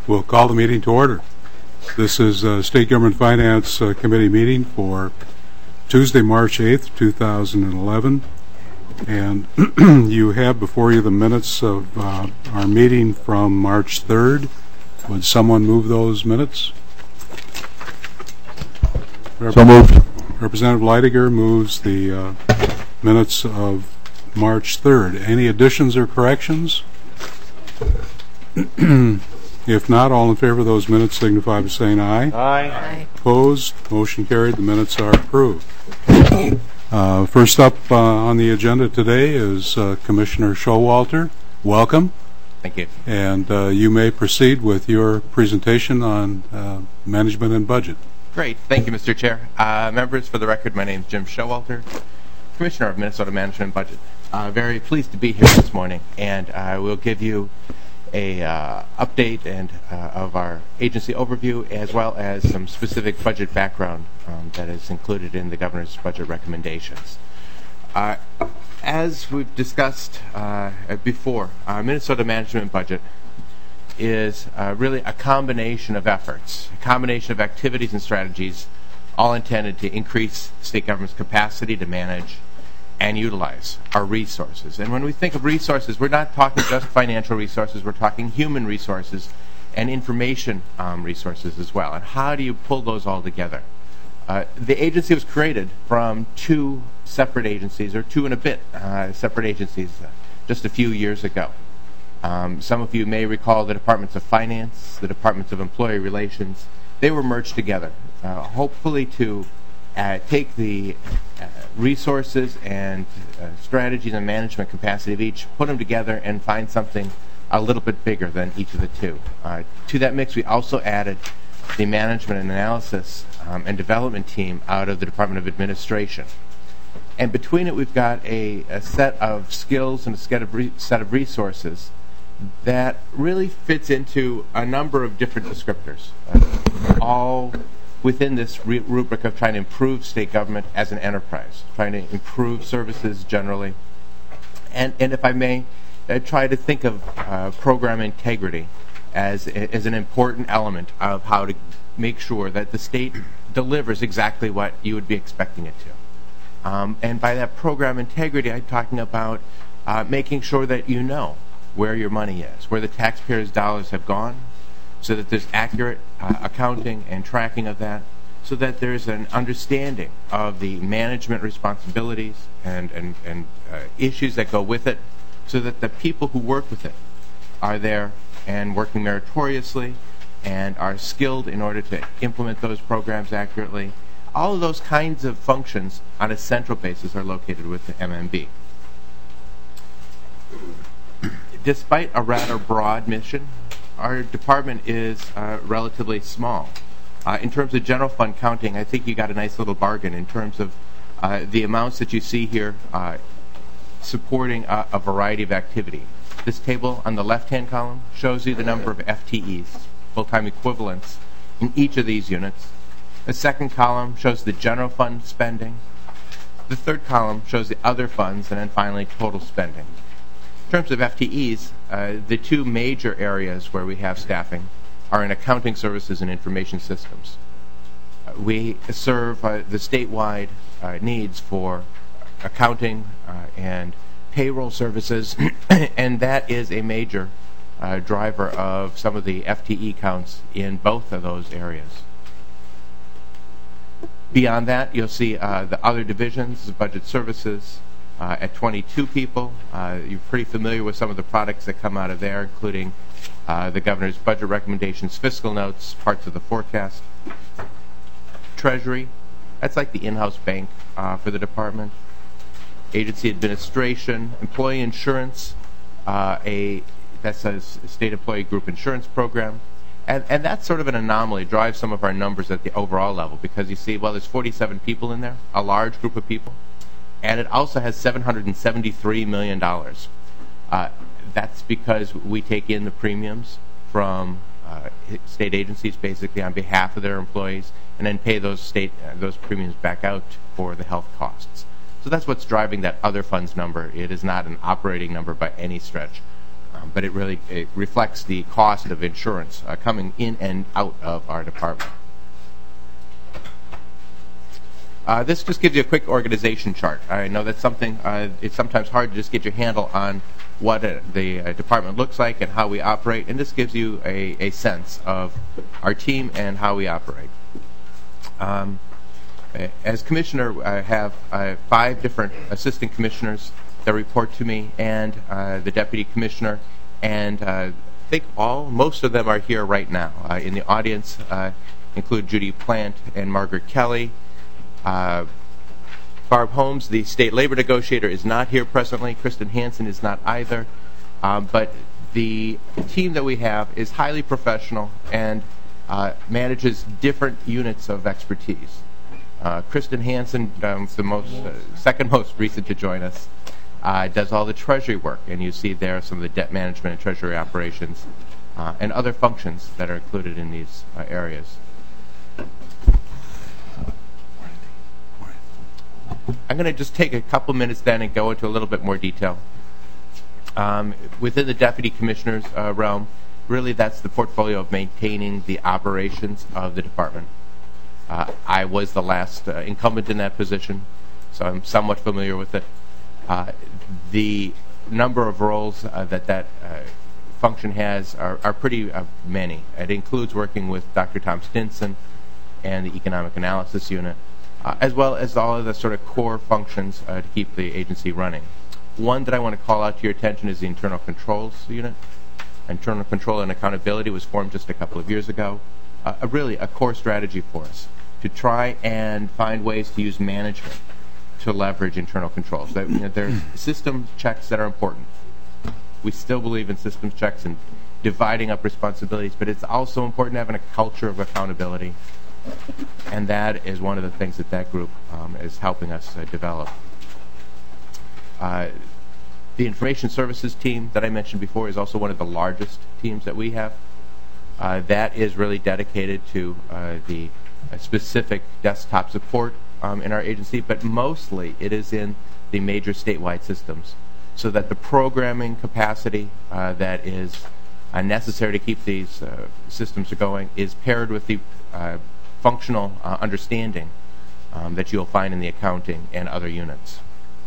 We'll call the meeting to order. This is State Government Finance Committee meeting for Tuesday, March 8th, 2011. And you have before you the minutes of our meeting from March 3rd. Would someone move those minutes? So moved. Representative Leidiger moves the minutes of March 3rd. Any additions or corrections? If not, all in favor of those minutes signify by saying aye. Aye. Opposed? Motion carried. The minutes are approved. First up on the agenda today is Commissioner Showalter. Welcome. Thank you. And you may proceed with your presentation on management and budget. Great. Thank you, Mr. Chair. Members, for the record, my name is Jim Showalter, Commissioner of Minnesota Management and Budget. Very pleased to be here this morning, and I will give you a update and of our agency overview, as well as some specific budget background that is included in the governor's budget recommendations. As we've discussed before, Minnesota Management and Budget is really a combination of efforts, a combination of activities and strategies, all intended to increase state government's capacity to manage and utilize our resources. And when we think of resources, we're not talking just financial resources, we're talking human resources and information resources as well. And how do you pull those all together? The agency was created from two separate agencies, or two and a bit separate agencies, just a few years ago. Some of you may recall the Departments of Finance, the Departments of Employee Relations. They were merged together, hopefully to take the resources and strategies and management capacity of each, put them together, and find something a little bit bigger than each of the two. To that mix, we also added the management and analysis and development team out of the Department of Administration. And between it, we've got a set of skills and a set of resources that really fits into a number of different descriptors, all within this rubric of trying to improve state government as an enterprise, trying to improve services generally. And if I may, try to think of program integrity as an important element of how to make sure that the state delivers exactly what you would be expecting it to. And by that program integrity, I'm talking about making sure that you know where your money is, where the taxpayers' dollars have gone, so that there's accurate accounting and tracking of that, so that there's an understanding of the management responsibilities and issues that go with it, so that the people who work with it are there and working meritoriously and are skilled in order to implement those programs accurately. All of those kinds of functions on a central basis are located with the MMB. Despite a rather broad mission, our department is relatively small. In terms of general fund counting, I think you got a nice little bargain in terms of the amounts that you see here supporting a variety of activity. This table on the left-hand column shows you the number of FTEs, full-time equivalents, in each of these units. The second column shows the general fund spending. The third column shows the other funds, and then finally total spending. In terms of FTEs, the two major areas where we have staffing are in accounting services and information systems. We serve the statewide needs for accounting and payroll services, and that is a major driver of some of the FTE counts in both of those areas. Beyond that, you'll see the other divisions, budget services, at 22 people. You're pretty familiar with some of the products that come out of there, including the governor's budget recommendations, fiscal notes, parts of the forecast. Treasury, that's like the in-house bank for the department. Agency administration, employee insurance, that's a state employee group insurance program. And that's sort of an anomaly, drives some of our numbers at the overall level, because you see, well, there's 47 people in there, a large group of people. And it also has $773 million. That's because we take in the premiums from state agencies, basically on behalf of their employees, and then pay those premiums back out for the health costs. So that's what's driving that other funds number. It is not an operating number by any stretch. but it reflects the cost of insurance coming in and out of our department. This just gives you a quick organization chart. I know that's something, it's sometimes hard to just get your handle on what the department looks like and how we operate, and this gives you a sense of our team and how we operate. As commissioner, I have 5 different assistant commissioners that report to me, and the deputy commissioner, and I think most of them are here right now. In the audience include Judy Plant and Margaret Kelly. Barb Holmes, the state labor negotiator, is not here presently. Kristen Hansen is not either. But the team that we have is highly professional and manages different units of expertise. Kristen Hansen, the second most recent to join us, does all the treasury work, and you see there some of the debt management and treasury operations and other functions that are included in these areas. I'm going to just take a couple minutes then and go into a little bit more detail. Within the deputy commissioner's realm, really that's the portfolio of maintaining the operations of the department. I was the last incumbent in that position, so I'm somewhat familiar with it. The number of roles that function has are pretty many. It includes working with Dr. Tom Stinson and the Economic Analysis Unit, as well as all of the sort of core functions to keep the agency running. One that I want to call out to your attention is the Internal Controls Unit. Internal Control and Accountability was formed just a couple of years ago. Really a core strategy for us to try and find ways to use management to leverage internal controls. There's system checks that are important. We still believe in systems checks and dividing up responsibilities, but it's also important having a culture of accountability. And that is one of the things that group is helping us develop. The information services team that I mentioned before is also one of the largest teams that we have. That is really dedicated to the specific desktop support in our agency, but mostly it is in the major statewide systems, so that the programming capacity that is necessary to keep these systems going is paired with the functional understanding that you'll find in the accounting and other units.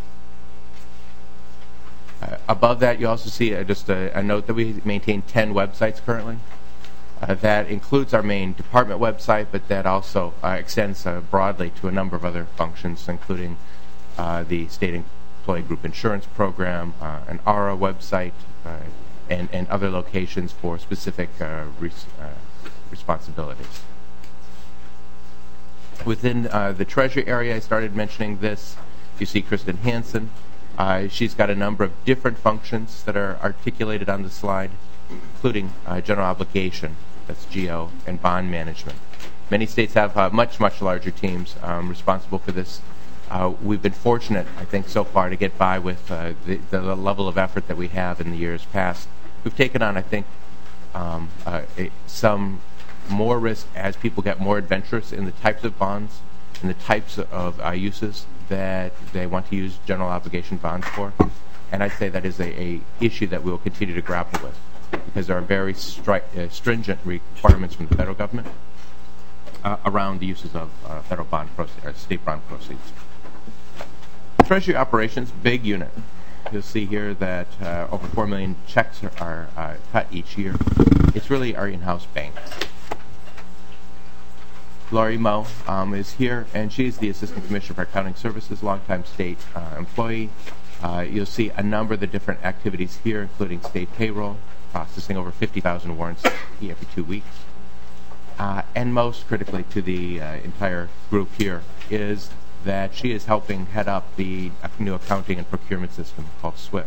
Above that, you also see just a note that we maintain 10 websites currently. That includes our main department website, but that also extends broadly to a number of other functions, including the State Employee Group Insurance Program, an ARA website, and other locations for specific responsibilities. Within the Treasury area, I started mentioning this. You see Kristen Hansen. She's got a number of different functions that are articulated on the slide, including general obligation, that's GO, and bond management. Many states have much larger teams responsible for this. We've been fortunate, I think, so far to get by with the level of effort that we have in the years past. We've taken on, I think, some more risk as people get more adventurous in the types of bonds and the types of uses that they want to use general obligation bonds for. And I'd say that is a issue that we will continue to grapple with, because there are very stringent requirements from the federal government around the uses of federal bond proceeds, or state bond proceeds. Treasury operations, big unit. You'll see here that over 4 million checks are cut each year. It's really our in-house bank. Laurie Moe is here, and she's the Assistant Commissioner for Accounting Services, longtime state employee. You'll see a number of the different activities here, including state payroll, processing over 50,000 warrants every 2 weeks. And most critically to the entire group here is that she is helping head up the new accounting and procurement system called SWIFT.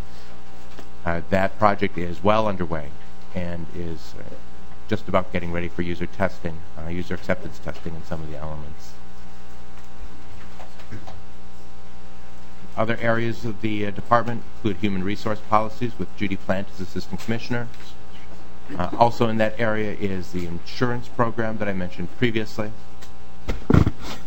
That project is well underway and is just about getting ready for user testing, user acceptance testing in some of the elements. Other areas of the department include human resource policies with Judy Plant as Assistant Commissioner. Also in that area is the insurance program that I mentioned previously,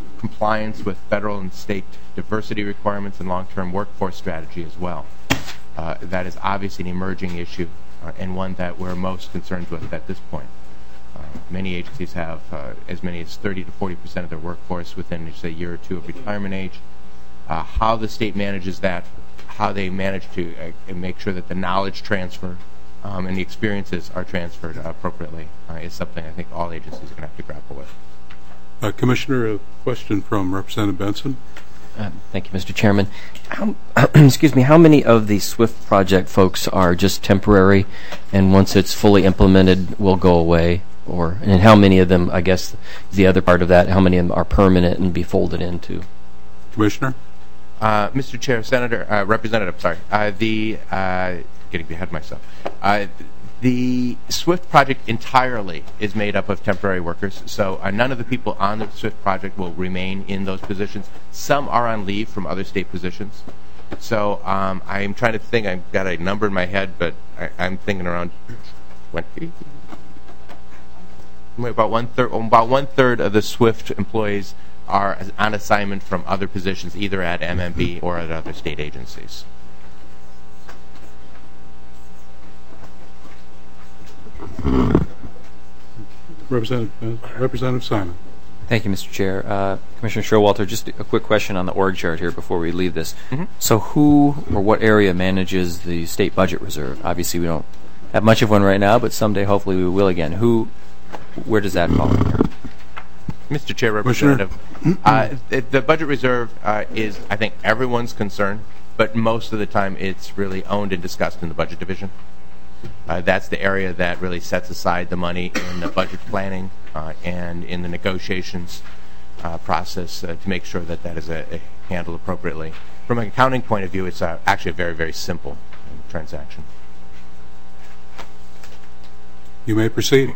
compliance with federal and state diversity requirements, and long-term workforce strategy as well. that is obviously an emerging issue and one that we're most concerned with at this point. Many agencies have as many as 30 to 40% of their workforce within, say, a year or two of retirement age. How the state manages that, how they manage to make sure that the knowledge transfer and the experiences are transferred appropriately is something I think all agencies are going to have to grapple with. Commissioner, a question from Representative Benson. Thank you, Mr. Chairman. Excuse me, how many of the SWIFT project folks are just temporary and once it's fully implemented will go away? And how many of them, I guess, the other part of that, how many of them are permanent and be folded into? Commissioner? Mr. Chair, Senator, Representative, sorry, getting ahead of myself. The SWIFT project entirely is made up of temporary workers, so none of the people on the SWIFT project will remain in those positions. Some are on leave from other state positions. So I'm trying to think, I've got a number in my head, but I'm thinking around 20. About one third of the SWIFT employees are on assignment from other positions, either at MMB or at other state agencies. Representative Simon. Thank you, Mr. Chair. Commissioner Showalter, just a quick question on the org chart here before we leave this. So who or what area manages the state budget reserve? Obviously, we don't have much of one right now, but someday hopefully we will again. Where does that fall in here? Mr. Chair, Representative, the budget reserve is, I think, everyone's concern, but most of the time it's really owned and discussed in the budget division. That's the area that really sets aside the money in the budget planning and in the negotiations process to make sure that that is handled appropriately. From an accounting point of view, it's actually a very, very simple transaction. You may proceed.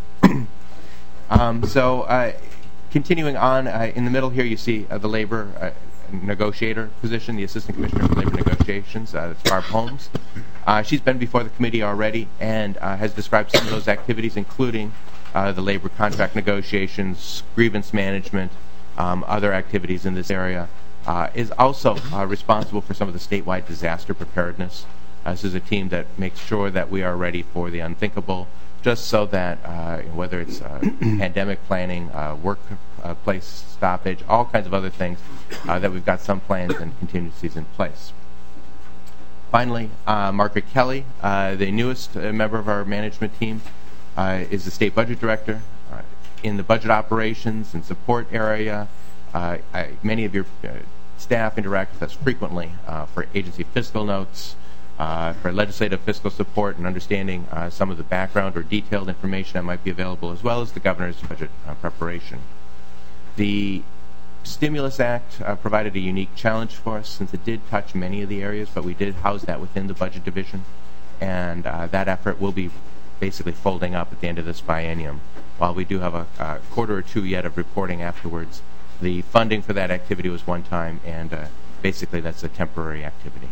Continuing on, in the middle here you see the labor negotiator position, the Assistant Commissioner for Labor Negotiations. That's Barb Holmes. She's been before the committee already and has described some of those activities, including the labor contract negotiations, grievance management, other activities in this area. Is also responsible for some of the statewide disaster preparedness. This is a team that makes sure that we are ready for the unthinkable, just so that whether it's pandemic planning, workplace stoppage, all kinds of other things, that we've got some plans and contingencies in place. Finally, Margaret Kelly, the newest member of our management team, is the state budget director. In the budget operations and support area, many of your staff interact with us frequently for agency fiscal notes, for legislative fiscal support and understanding some of the background or detailed information that might be available, as well as the governor's budget preparation. The Stimulus Act provided a unique challenge for us since it did touch many of the areas, but we did house that within the budget division, and that effort will be basically folding up at the end of this biennium. While we do have a quarter or two yet of reporting afterwards, the funding for that activity was one time, and basically that's a temporary activity.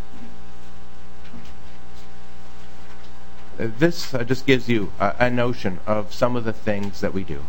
This just gives you a notion of some of the things that we do.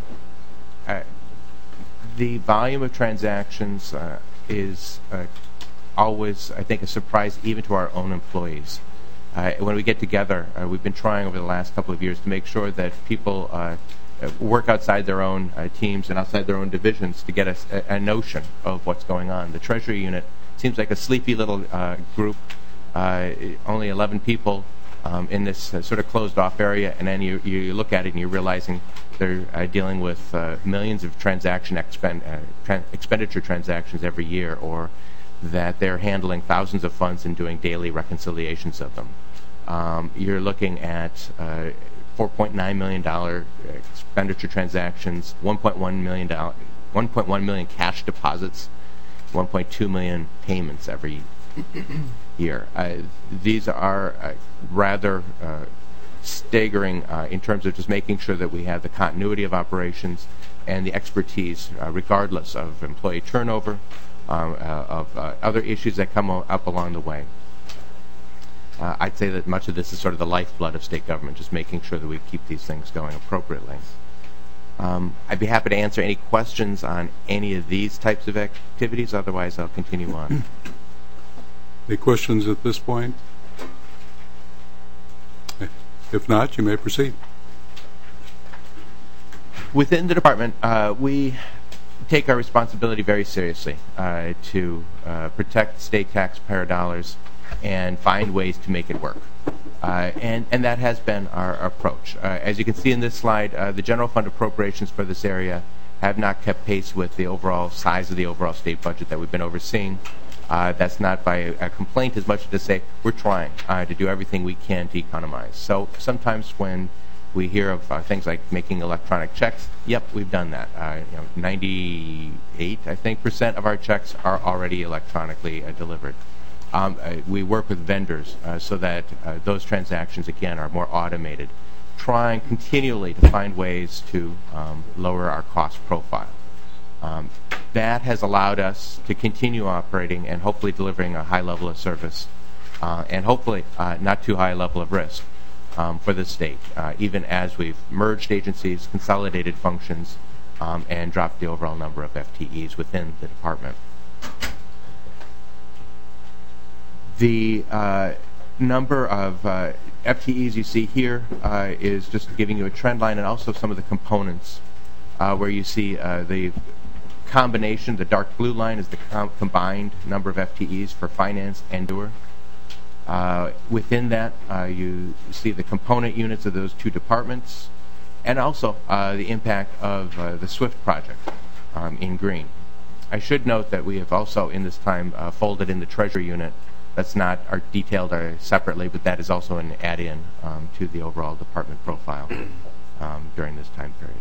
The volume of transactions is always, I think, a surprise even to our own employees. When we get together, we've been trying over the last couple of years to make sure that people work outside their own teams and outside their own divisions to get a notion of what's going on. The Treasury Unit seems like a sleepy little group, only 11 people in this sort of closed-off area, and then you look at it and you're realizing they're dealing with millions of expenditure transactions every year, or that they're handling thousands of funds and doing daily reconciliations of them. You're looking at $4.9 million expenditure transactions, $1.1 million cash deposits, 1.2 million payments every year. These are rather staggering in terms of just making sure that we have the continuity of operations and the expertise, regardless of employee turnover, of other issues that come up along the way. I'd say that much of this is sort of the lifeblood of state government, just making sure that we keep these things going appropriately. I'd be happy to answer any questions on any of these types of activities. Otherwise, I'll continue on. Any questions at this point? If not, you may proceed. Within the department, we take our responsibility very seriously to protect state taxpayer dollars and find ways to make it work. And that has been our approach. As you can see in this slide, the general fund appropriations for this area have not kept pace with the overall size of the overall state budget that we've been overseeing. That's not by a complaint as much as to say we're trying to do everything we can to economize. So sometimes when we hear of things like making electronic checks, yep, we've done that. 98, I think, % of our checks are already electronically delivered. We work with vendors so that those transactions, again, are more automated, trying continually to find ways to lower our cost profile. That has allowed us to continue operating and hopefully delivering a high level of service and hopefully not too high a level of risk for the state, even as we've merged agencies, consolidated functions, and dropped the overall number of FTEs within the department. The number of FTEs you see here is just giving you a trend line and also some of the components where you see the combination, the dark blue line is the combined number of FTEs for finance and doer. Within that, you see the component units of those two departments and also the impact of the SWIFT project in green. I should note that we have also in this time folded in the Treasury unit. That's not detailed separately, but that is also an add-in to the overall department profile during this time period.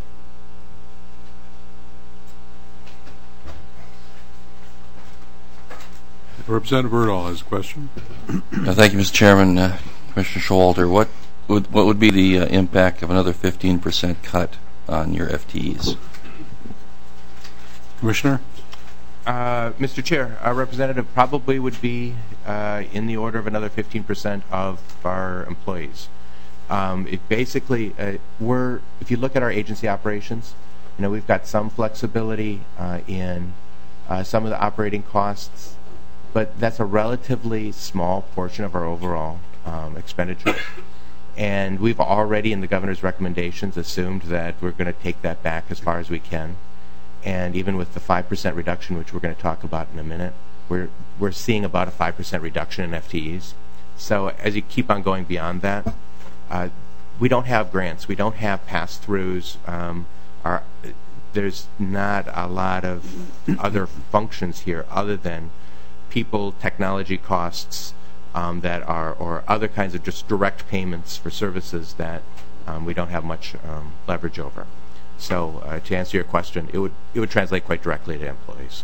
Representative Erdahl has a question. Thank you, Mr. Chairman. Commissioner Showalter, what would be the impact of another 15% cut on your FTEs? Commissioner? Mr. Chair, our representative probably would be in the order of another 15% of our employees. Basically, if you look at our agency operations, we've got some flexibility in some of the operating costs, but that's a relatively small portion of our overall expenditure. And we've already, in the governor's recommendations, assumed that we're going to take that back as far as we can. And even with the 5% reduction, which we're going to talk about in a minute, we're seeing about a 5% reduction in FTEs. So as you keep on going beyond that, we don't have grants. We don't have pass-throughs. There's not a lot of other functions here other than people, technology costs that are, or other kinds of just direct payments for services that we don't have much leverage over. So to answer your question, it would translate quite directly to employees.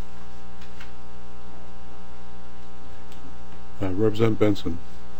Representative Benson.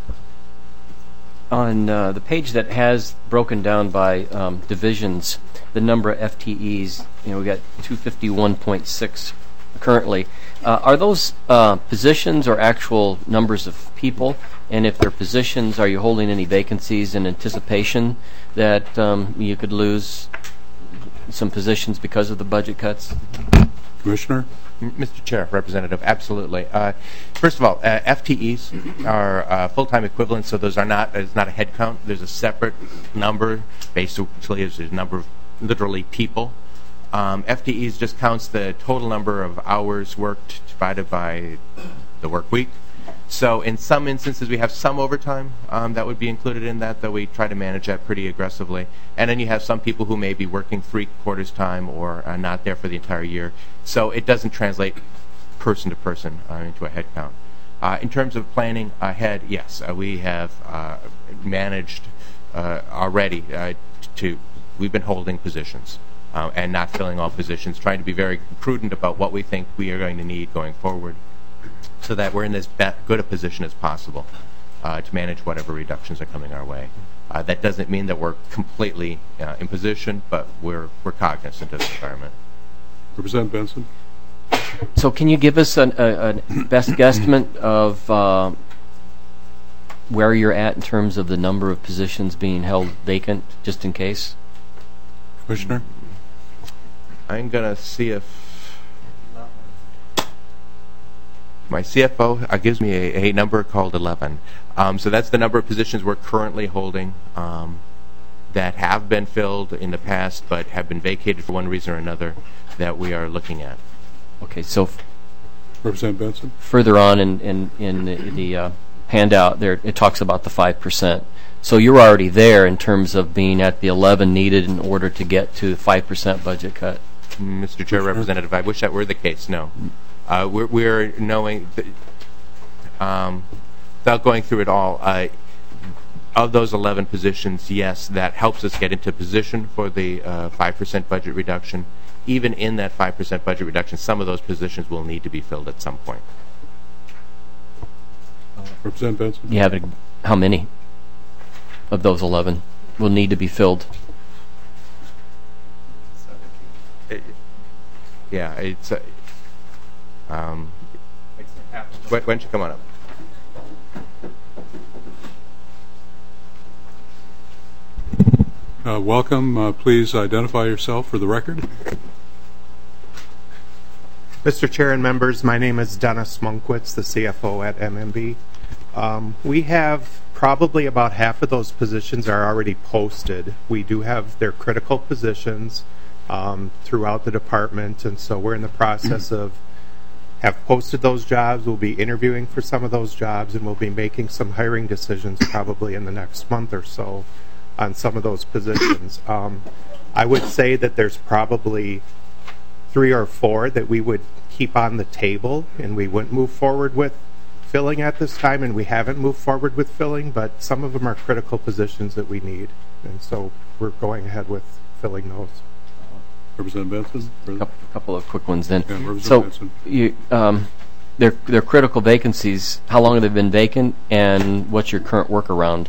On the page that has broken down by divisions, the number of FTEs, we got 251.6 currently. Are those positions or actual numbers of people? And if they're positions, are you holding any vacancies in anticipation that you could lose some positions because of the budget cuts? Commissioner? Mr. Chair, Representative, absolutely. First of all, FTEs are full-time equivalents, so those are it's not a head count. There's a separate number, basically it's a number of literally people. FTEs just counts the total number of hours worked divided by the work week. So in some instances, we have some overtime that would be included in that, though we try to manage that pretty aggressively. And then you have some people who may be working 3/4 time or not there for the entire year. So it doesn't translate person to person into a head count. In terms of planning ahead, yes, we have managed already we've been holding positions and not filling all positions, trying to be very prudent about what we think we are going to need going forward, so that we're in as good a position as possible to manage whatever reductions are coming our way. That doesn't mean that we're completely in position, but we're cognizant of the environment. Representative Benson. So can you give us a best guesstimate of where you're at in terms of the number of positions being held vacant, just in case? Commissioner? I'm going to see if My CFO gives me a number called 11. So that's the number of positions we're currently holding that have been filled in the past but have been vacated for one reason or another that we are looking at. Okay, so Representative Benson? further on in the handout there, it talks about the 5%. So you're already there in terms of being at the 11 needed in order to get to the 5% budget cut. Mr. Chair, Representative, I wish that were the case. No. We're knowing, without going through it all, of those 11 positions, yes, that helps us get into position for the 5% budget reduction. Even in that 5% budget reduction, some of those positions will need to be filled at some point. Representative Benson? You have how many of those 11 will need to be filled? Yeah, it's. Why don't you come on up? Welcome. Please identify yourself for the record. Mr. Chair and members, my name is Dennis Munkwitz, the CFO at MMB. We have probably about half of those positions are already posted. We do have their critical positions throughout the department, and so we're in the process of have posted those jobs. We'll be interviewing for some of those jobs, and we'll be making some hiring decisions probably in the next month or so on some of those positions. I would say that there's probably 3 or 4 that we would keep on the table and we wouldn't move forward with filling at this time, and we haven't moved forward with filling, but some of them are critical positions that we need, and so we're going ahead with filling those. Representative Benson? A couple of quick ones then. Yeah, Representative So Benson. they're critical vacancies. How long have they been vacant, and what's your current workaround?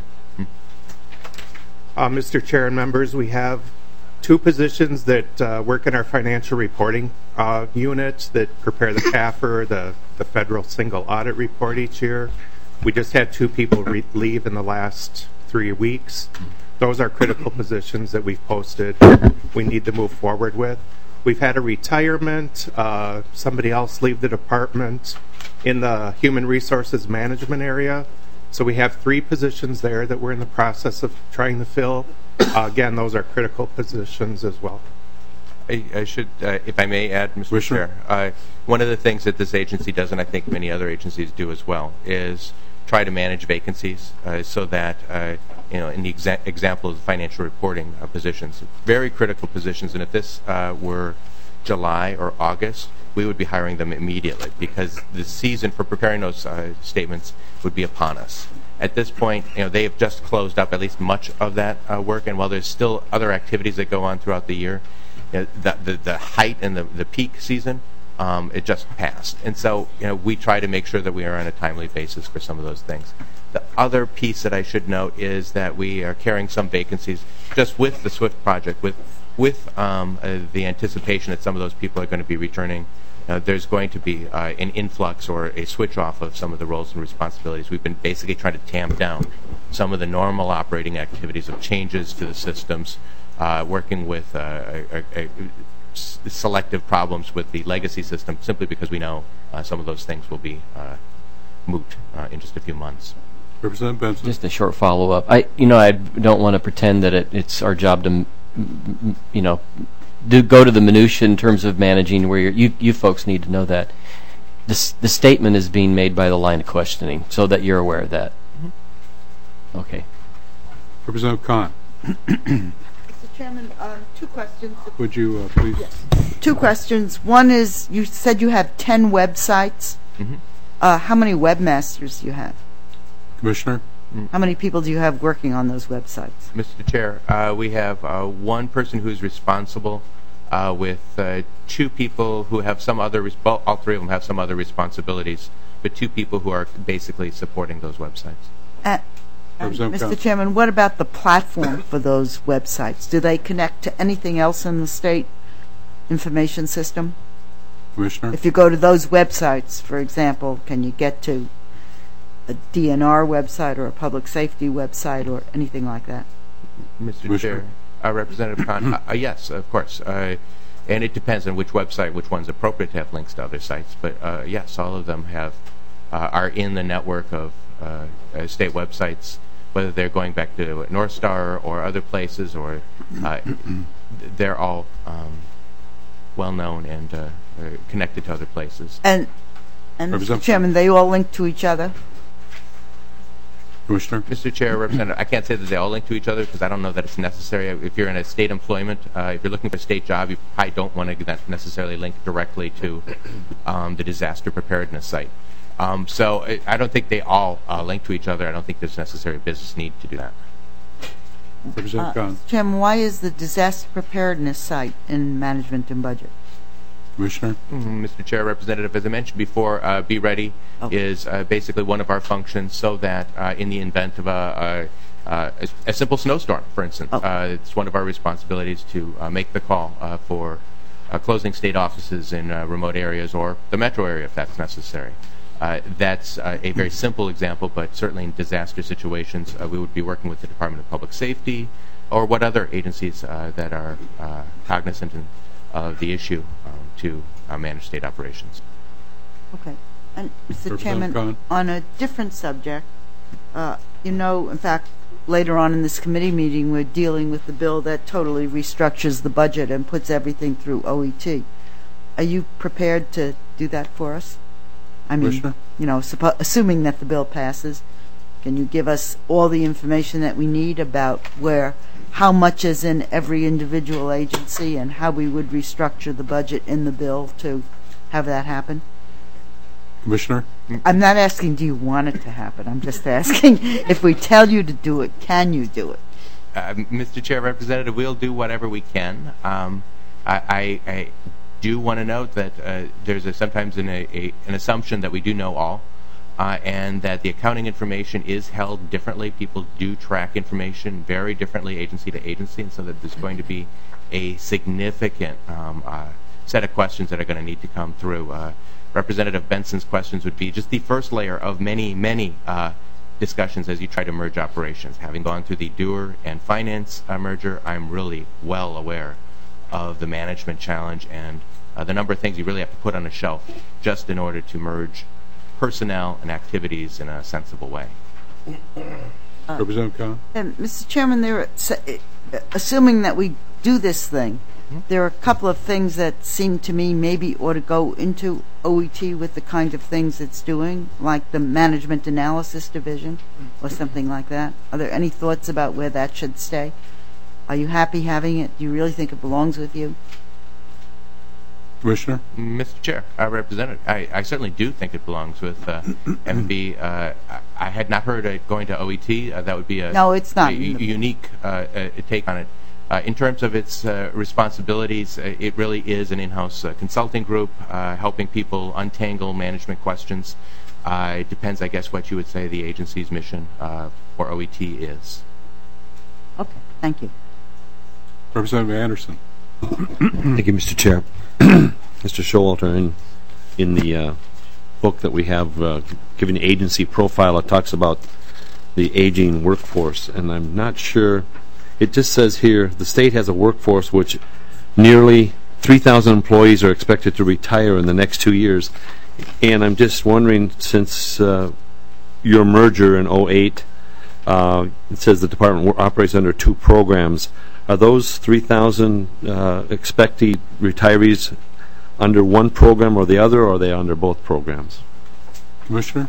Mr. Chair and members, we have 2 positions that work in our financial reporting unit that prepare the CAFR, the federal single audit report each year. We just had 2 people leave in the last 3 weeks. Those are critical positions that we've posted we need to move forward with. We've had a retirement, somebody else leave the department in the human resources management area. So we have 3 positions there that we're in the process of trying to fill. Again, those are critical positions as well. I should, if I may add, Mr. Chair, one of the things that this agency does, and I think many other agencies do as well, is try to manage vacancies so that, in the example of the financial reporting positions, very critical positions, and if this were July or August, we would be hiring them immediately because the season for preparing those statements would be upon us. At this point, they have just closed up at least much of that work, and while there's still other activities that go on throughout the year, the height and the peak season, it just passed. And so, we try to make sure that we are on a timely basis for some of those things. The other piece that I should note is that we are carrying some vacancies just with the SWIFT project, with the anticipation that some of those people are going to be returning. There's going to be an influx or a switch off of some of the roles and responsibilities. We've been basically trying to tamp down some of the normal operating activities of changes to the systems, working with selective problems with the legacy system, simply because we know some of those things will be moot in just a few months. Representative Benson? Just a short follow-up. I don't want to pretend that it's our job to, go to the minutia in terms of managing where you folks need to know that. The statement is being made by the line of questioning, so that you're aware of that. Mm-hmm. Okay. Representative Khan? Mr. Chairman, 2 questions. Would you please? Yes. 2 questions. One is, you said you have 10 websites. Mm-hmm. How many webmasters do you have? Commissioner? How many people do you have working on those websites? Mr. Chair, we have 1 person who's responsible with 2 people who have some other, all 3 of them have some other responsibilities, but 2 people who are basically supporting those websites. Mr. Chairman, what about the platform for those websites? Do they connect to anything else in the state information system? Commissioner? If you go to those websites, for example, can you get to a DNR website or a public safety website or anything like that? Mr. Chair, Representative Khan, yes, of course. And it depends on which website, which one's appropriate to have links to other sites. But yes, all of them have are in the network of state websites, whether they're going back to North Star or other places, or they're all well known and connected to other places. And Mr. Chairman, they all link to each other? Commissioner? Mr. Chair, Representative, I can't say that they all link to each other because I don't know that it's necessary. If you're in a state employment, if you're looking for a state job, you probably don't want to necessarily link directly to the disaster preparedness site. So I don't think they all link to each other. I don't think there's necessary business need to do that. Representative Khan. Mr. Chairman, why is the disaster preparedness site in management and budget? Commissioner? Mr. Chair, Representative, as I mentioned before, Be Ready is basically one of our functions so that in the event of a simple snowstorm, for instance, it's one of our responsibilities to make the call for closing state offices in remote areas or the metro area if that's necessary. That's a very simple example, but certainly in disaster situations, we would be working with the Department of Public Safety or what other agencies that are cognizant of the issue to manage state operations. Okay. And Mr. Chairman, on a different subject, in fact, later on in this committee meeting, we're dealing with the bill that totally restructures the budget and puts everything through OET. Are you prepared to do that for us? I mean, assuming that the bill passes, can you give us all the information that we need about how much is in every individual agency and how we would restructure the budget in the bill to have that happen? Commissioner? I'm not asking do you want it to happen. I'm just asking if we tell you to do it, can you do it? Mr. Chair, Representative, we'll do whatever we can. I do want to note that there's sometimes an assumption that we do know all. And that the accounting information is held differently. People do track information very differently agency to agency, and so that there's going to be a significant set of questions that are going to need to come through. Representative Benson's questions would be just the first layer of many, many discussions as you try to merge operations. Having gone through the Dewar and Finance merger, I'm really well aware of the management challenge and the number of things you really have to put on a shelf just in order to merge personnel and activities in a sensible way. Representative Khan? And Mr. Chairman, assuming that we do this thing, there are a couple of things that seem to me maybe ought to go into OET with the kind of things it's doing, like the Management Analysis Division or something like that. Are there any thoughts about where that should stay? Are you happy having it? Do you really think it belongs with you? Commissioner? Mr. Chair, Representative, I certainly do think it belongs with MB. I had not heard it going to OET. That would be a unique take on it. In terms of its responsibilities, it really is an in-house consulting group helping people untangle management questions. It depends, I guess, what you would say the agency's mission for OET is. Okay, thank you. Representative Anderson. Thank you, Mr. Chair. Mr. Showalter, in the book that we have, Giving Agency Profile, it talks about the aging workforce, and I'm not sure. It just says here, the state has a workforce which nearly 3,000 employees are expected to retire in the next 2 years. And I'm just wondering, since your merger in 2008, it says the department operates under 2 programs. Are those 3,000 expected retirees under one program or the other, or are they under both programs? Commissioner?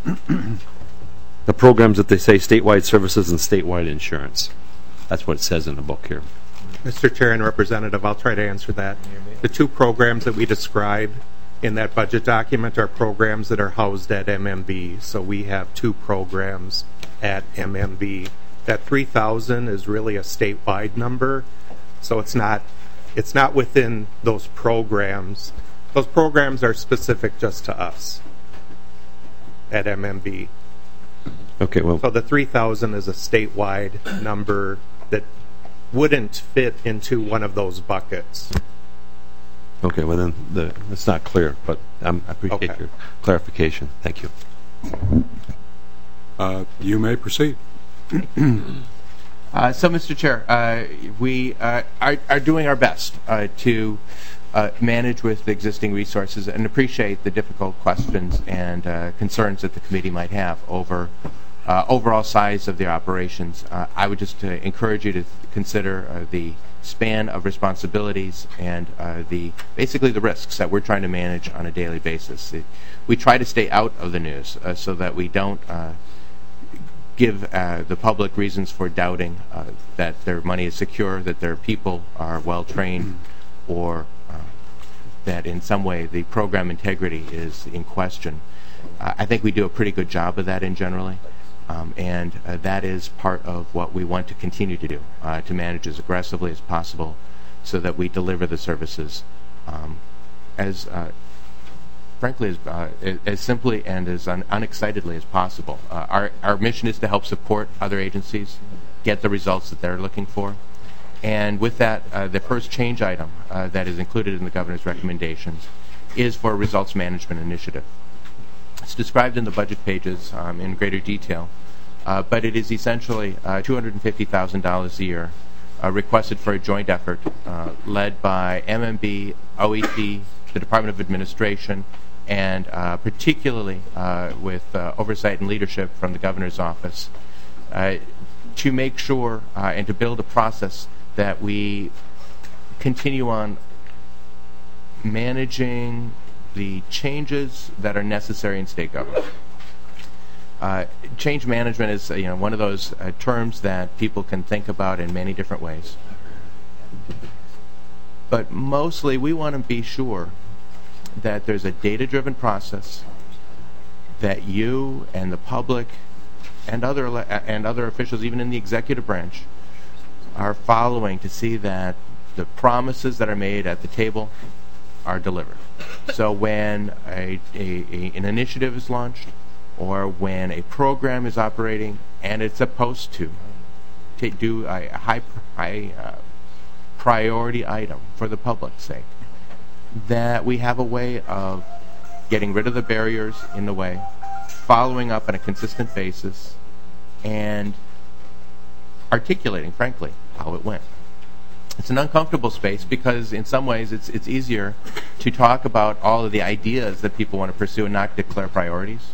The programs that they say statewide services and statewide insurance. That's what it says in the book here. Mr. Chair and Representative, I'll try to answer that. The 2 programs that we described in that budget document are programs that are housed at MMB. So we have 2 programs at MMB. That 3,000 is really a statewide number, so it's not within those programs. Those programs are specific just to us at MMB. Okay, well, so the 3,000 is a statewide number that wouldn't fit into one of those buckets. Okay, well then it's not clear, but I appreciate your clarification. Thank you. You may proceed. So, Mr. Chair, we are doing our best to manage with the existing resources and appreciate the difficult questions and concerns that the committee might have over overall size of their operations. I would just encourage you to consider the span of responsibilities and basically the risks that we're trying to manage on a daily basis. We try to stay out of the news so that we don't give the public reasons for doubting that their money is secure, that their people are well trained, or that in some way the program integrity is in question. I think we do a pretty good job of that in generally. And that is part of what we want to continue to do, to manage as aggressively as possible so that we deliver the services as frankly as simply and as unexcitedly as possible. Our mission is to help support other agencies get the results that they're looking for. And with that, the first change item that is included in the governor's recommendations is for a results management initiative. It's described in the budget pages in greater detail, but it is essentially $250,000 a year requested for a joint effort led by MMB, OET, the Department of Administration, and particularly with oversight and leadership from the governor's office to make sure and to build a process that we continue on managing the changes that are necessary in state government. Change management is one of those terms that people can think about in many different ways. But mostly we want to be sure that there's a data-driven process that you and the public and other officials, even in the executive branch, are following to see that the promises that are made at the table are delivered. So when an initiative is launched, or when a program is operating and it's supposed to do a high priority item for the public's sake, that we have a way of getting rid of the barriers in the way, following up on a consistent basis, and articulating, frankly, how it went. It's an uncomfortable space because in some ways it's easier to talk about all of the ideas that people want to pursue and not declare priorities.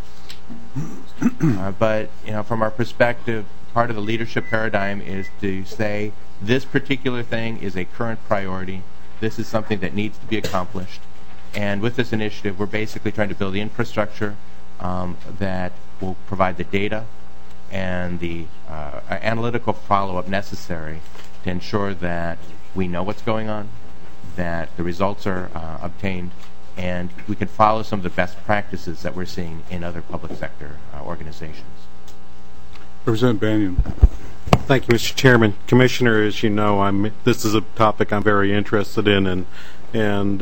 But from our perspective, part of the leadership paradigm is to say this particular thing is a current priority. This is something that needs to be accomplished. And with this initiative, we're basically trying to build the infrastructure that will provide the data and the analytical follow-up necessary to ensure that we know what's going on, that the results are obtained, and we can follow some of the best practices that we're seeing in other public sector organizations. Representative Banyan. Thank you, Mr. Chairman. Commissioner, as you know, this is a topic I'm very interested in, and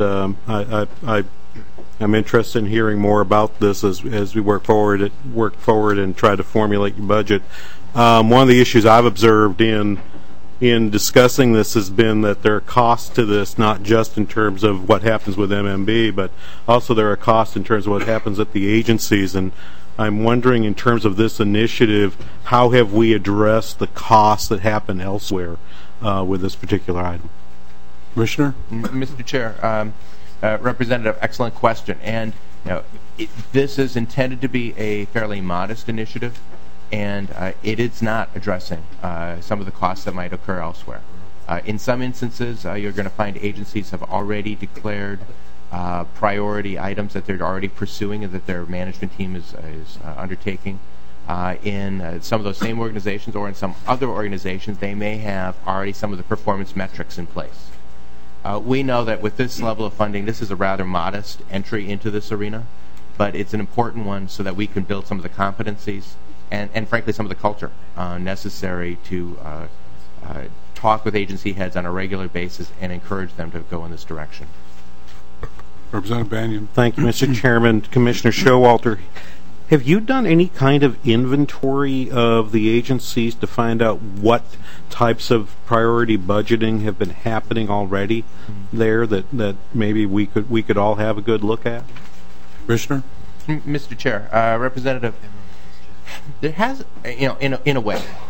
I'm interested in hearing more about this as we work forward and try to formulate your budget. One of the issues I've observed in discussing this has been that there are costs to this, not just in terms of what happens with MMB, but also there are costs in terms of what happens at the agencies. And I'm wondering, in terms of this initiative, how have we addressed the costs that happen elsewhere with this particular item? Commissioner? Mr. Chair, Representative, excellent question. And this is intended to be a fairly modest initiative, and it is not addressing some of the costs that might occur elsewhere. In some instances, you're going to find agencies have already declared priority items that they're already pursuing and that their management team is undertaking. In some of those same organizations or in some other organizations, they may have already some of the performance metrics in place. We know that with this level of funding, this is a rather modest entry into this arena, but it's an important one so that we can build some of the competencies and frankly, some of the culture necessary to talk with agency heads on a regular basis and encourage them to go in this direction. Representative Banyan. Thank you, Mr. Chairman. Commissioner Showalter, have you done any kind of inventory of the agencies to find out what types of priority budgeting have been happening already there that maybe we could all have a good look at? Commissioner? Mr. Chair, Representative, there has, in a way,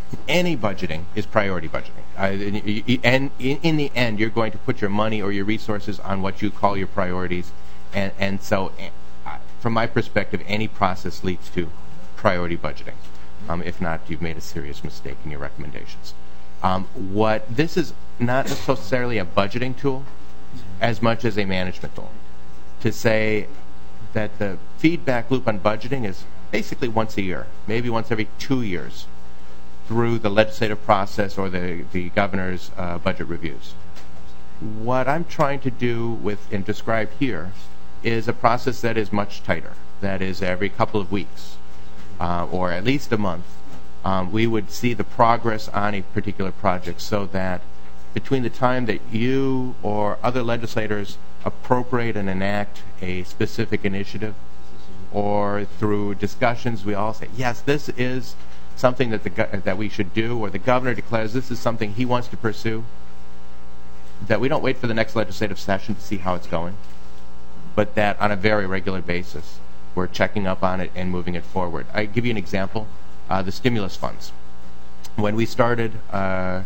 any budgeting is priority budgeting. And in the end, you're going to put your money or your resources on what you call your priorities. And so, from my perspective, any process leads to priority budgeting. If not, you've made a serious mistake in your recommendations. This is not necessarily a budgeting tool as much as a management tool. To say that the feedback loop on budgeting is basically once a year, maybe once every 2 years, through the legislative process or the governor's budget reviews. What I'm trying to do and describe here is a process that is much tighter. That is every couple of weeks, or at least a month. We would see the progress on a particular project, so that between the time that you or other legislators appropriate and enact a specific initiative, or through discussions, we all say, yes, this is something that we should do, or the governor declares this is something he wants to pursue, that we don't wait for the next legislative session to see how it's going, but that on a very regular basis, we're checking up on it and moving it forward. I give you an example, the stimulus funds. When we started gosh,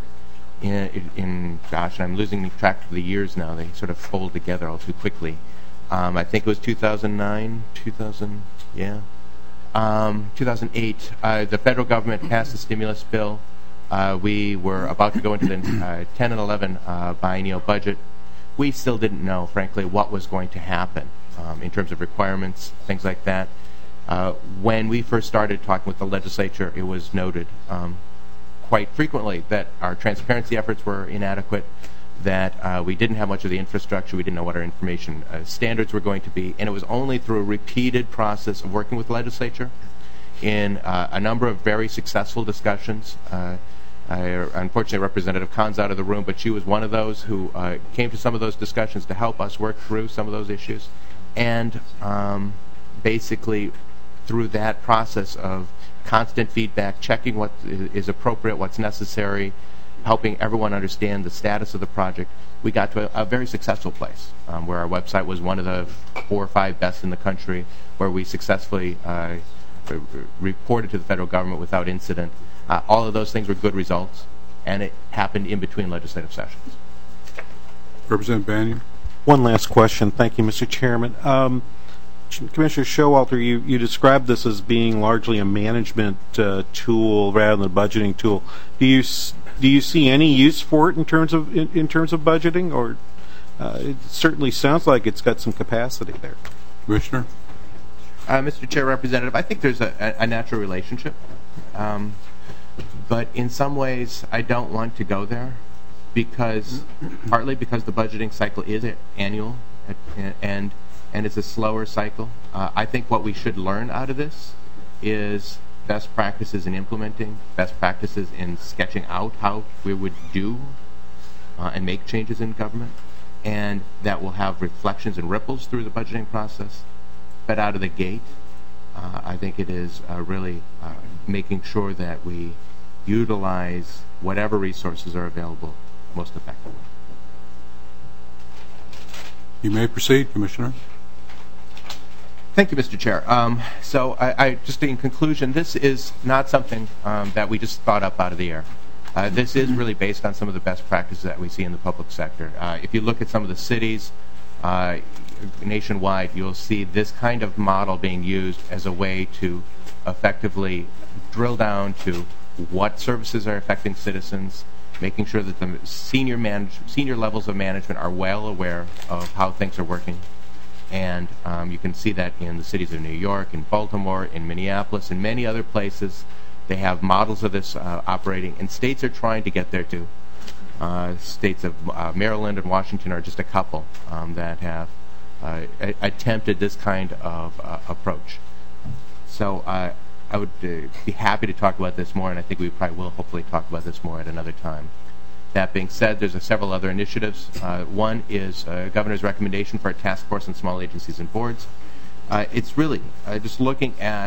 I'm losing track of the years now. They sort of fold together all too quickly. I think it was 2009, 2008. The federal government passed a stimulus bill. We were about to go into the 10 and 11 biennial budget. We still didn't know, frankly, what was going to happen in terms of requirements, things like that. When we first started talking with the legislature, it was noted quite frequently that our transparency efforts were inadequate, that we didn't have much of the infrastructure, we didn't know what our information standards were going to be, and it was only through a repeated process of working with the legislature in a number of very successful discussions. Unfortunately, Representative Kahn's out of the room, but she was one of those who came to some of those discussions to help us work through some of those issues. And basically, through that process of constant feedback, checking what is appropriate, what's necessary, helping everyone understand the status of the project, we got to a very successful place where our website was one of the 4 or 5 best in the country, where we successfully reported to the federal government without incident. All of those things were good results, and it happened in between legislative sessions. Representative Bannion. One last question. Thank you, Mr. Chairman. Commissioner Showalter, you described this as being largely a management tool rather than a budgeting tool. Do you see any use for it in terms of budgeting, or it certainly sounds like it's got some capacity there? Commissioner. Mr. Chair, Representative, I think there's a natural relationship, but in some ways I don't want to go there, partly because the budgeting cycle is annual and it's a slower cycle. I think what we should learn out of this is best practices in implementing, best practices in sketching out how we would do and make changes in government, and that will have reflections and ripples through the budgeting process. But out of the gate, I think it is really making sure that we utilize whatever resources are available most effectively. You may proceed, Commissioner. Thank you, Mr. Chair. So I just in conclusion, this is not something that we just thought up out of the air. This is really based on some of the best practices that we see in the public sector. If you look at some of the cities nationwide, you'll see this kind of model being used as a way to effectively drill down to what services are affecting citizens, making sure that the senior levels of management are well aware of how things are working. And you can see that in the cities of New York, in Baltimore, in Minneapolis, and many other places. They have models of this operating, and states are trying to get there too. States of Maryland and Washington are just a couple that have attempted this kind of approach. So I would be happy to talk about this more, and I think we probably will hopefully talk about this more at another time. That being said, there's several other initiatives. One is Governor's recommendation for a task force on small agencies and boards. It's really just looking at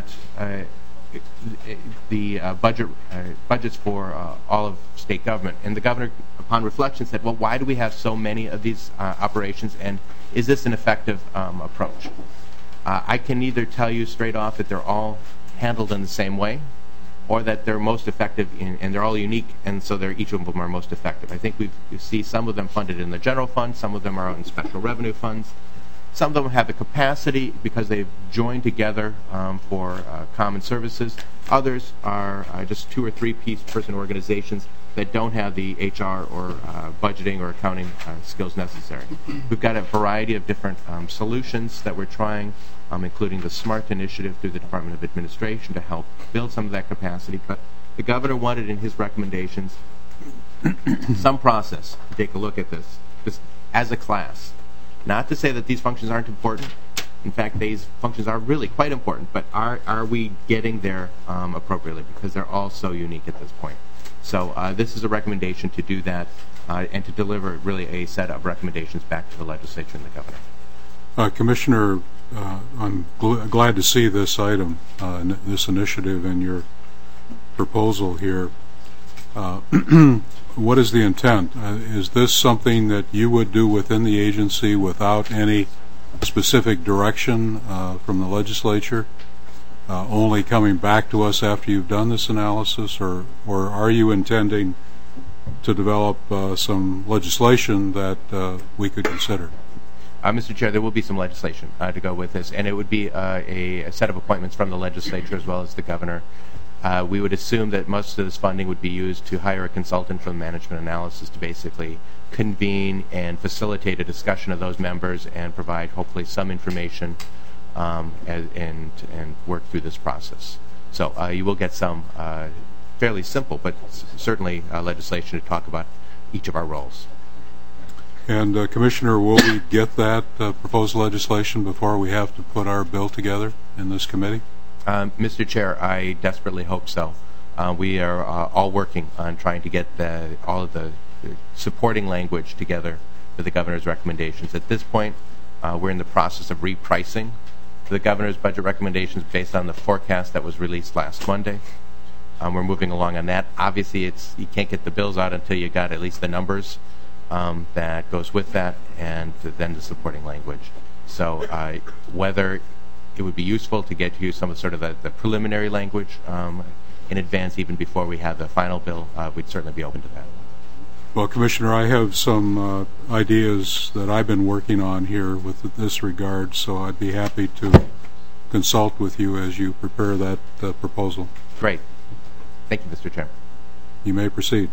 the budgets for all of state government. And the governor, upon reflection, said, well, why do we have so many of these operations, and is this an effective approach? I can either tell you straight off that they're all handled in the same way, or that they're most effective and they're all unique, and so each of them are most effective. I think you see some of them funded in the general fund, some of them are in special revenue funds. Some of them have the capacity because they've joined together for common services. Others are just 2 or 3 person organizations that don't have the HR or budgeting or accounting skills necessary. We've got a variety of different solutions that we're trying, including the SMART initiative through the Department of Administration to help build some of that capacity. But the governor wanted in his recommendations some process to take a look at this just as a class. Not to say that these functions aren't important. In fact, these functions are really quite important, but are we getting there appropriately? Because they're all so unique at this point. So this is a recommendation to do that and to deliver really a set of recommendations back to the legislature and the governor. Commissioner, I'm glad to see this item, this initiative in your proposal here. What is the intent? Is this something that you would do within the agency without any specific direction from the legislature, only coming back to us after you've done this analysis, or are you intending to develop some legislation that we could consider? Mr. Chair, there will be some legislation to go with this, and it would be a set of appointments from the legislature as well as the governor. We would assume that most of this funding would be used to hire a consultant from management analysis to basically convene and facilitate a discussion of those members and provide hopefully some information and work through this process. So you will get some fairly simple but certainly legislation to talk about each of our roles. And Commissioner, will we get that proposed legislation before we have to put our bill together in this committee? Mr. Chair, I desperately hope so. We are all working on trying to get all of the supporting language together for the governor's recommendations. At this point, we're in the process of repricing the governor's budget recommendations based on the forecast that was released last Monday. We're moving along on that. Obviously, you can't get the bills out until you got at least the numbers that goes with that, and then the supporting language. So whether it would be useful to get you some of the preliminary language in advance, even before we have the final bill, we'd certainly be open to that. Well, Commissioner, I have some ideas that I've been working on here with this regard, so I'd be happy to consult with you as you prepare that proposal. Great. Thank you, Mr. Chairman. You may proceed.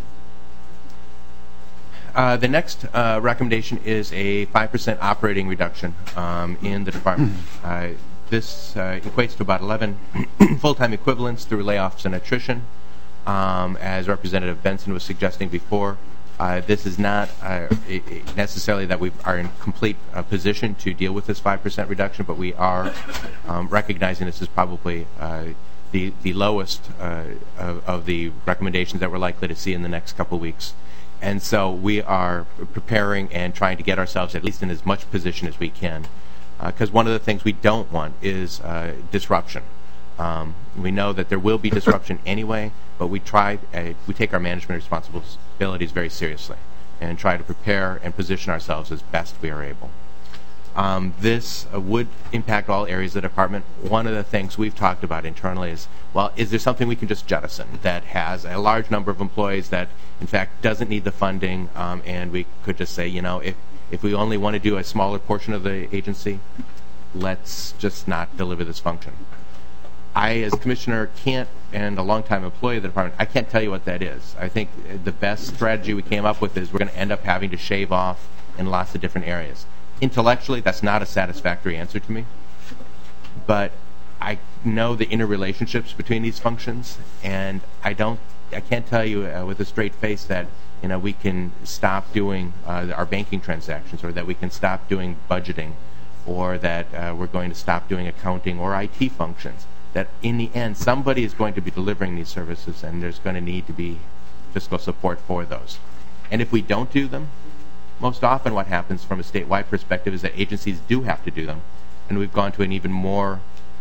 The next recommendation is a 5% operating reduction in the department. This equates to about 11 full-time equivalents through layoffs and attrition. As Representative Benson was suggesting before, this is not necessarily that we are in complete position to deal with this 5% reduction, but we are recognizing this is probably the lowest of the recommendations that we're likely to see in the next couple of weeks. And so we are preparing and trying to get ourselves at least in as much position as we can. Because one of the things we don't want is disruption. We know that there will be disruption anyway, but we take our management responsibilities very seriously and try to prepare and position ourselves as best we are able. This would impact all areas of the department. One of the things we've talked about internally is, well, is there something we can just jettison that has a large number of employees that, in fact, doesn't need the funding, and we could just say, if we only want to do a smaller portion of the agency, let's just not deliver this function. I, as commissioner, can't, and a longtime employee of the department, I can't tell you what that is. I think the best strategy we came up with is we're going to end up having to shave off in lots of different areas. Intellectually, that's not a satisfactory answer to me, but I know the interrelationships between these functions, and I can't tell you with a straight face that we can stop doing our banking transactions, or that we can stop doing budgeting, or that we're going to stop doing accounting or IT functions. That in the end, somebody is going to be delivering these services, and there's going to need to be fiscal support for those. And if we don't do them, most often what happens from a statewide perspective is that agencies do have to do them, and we've gone to an even more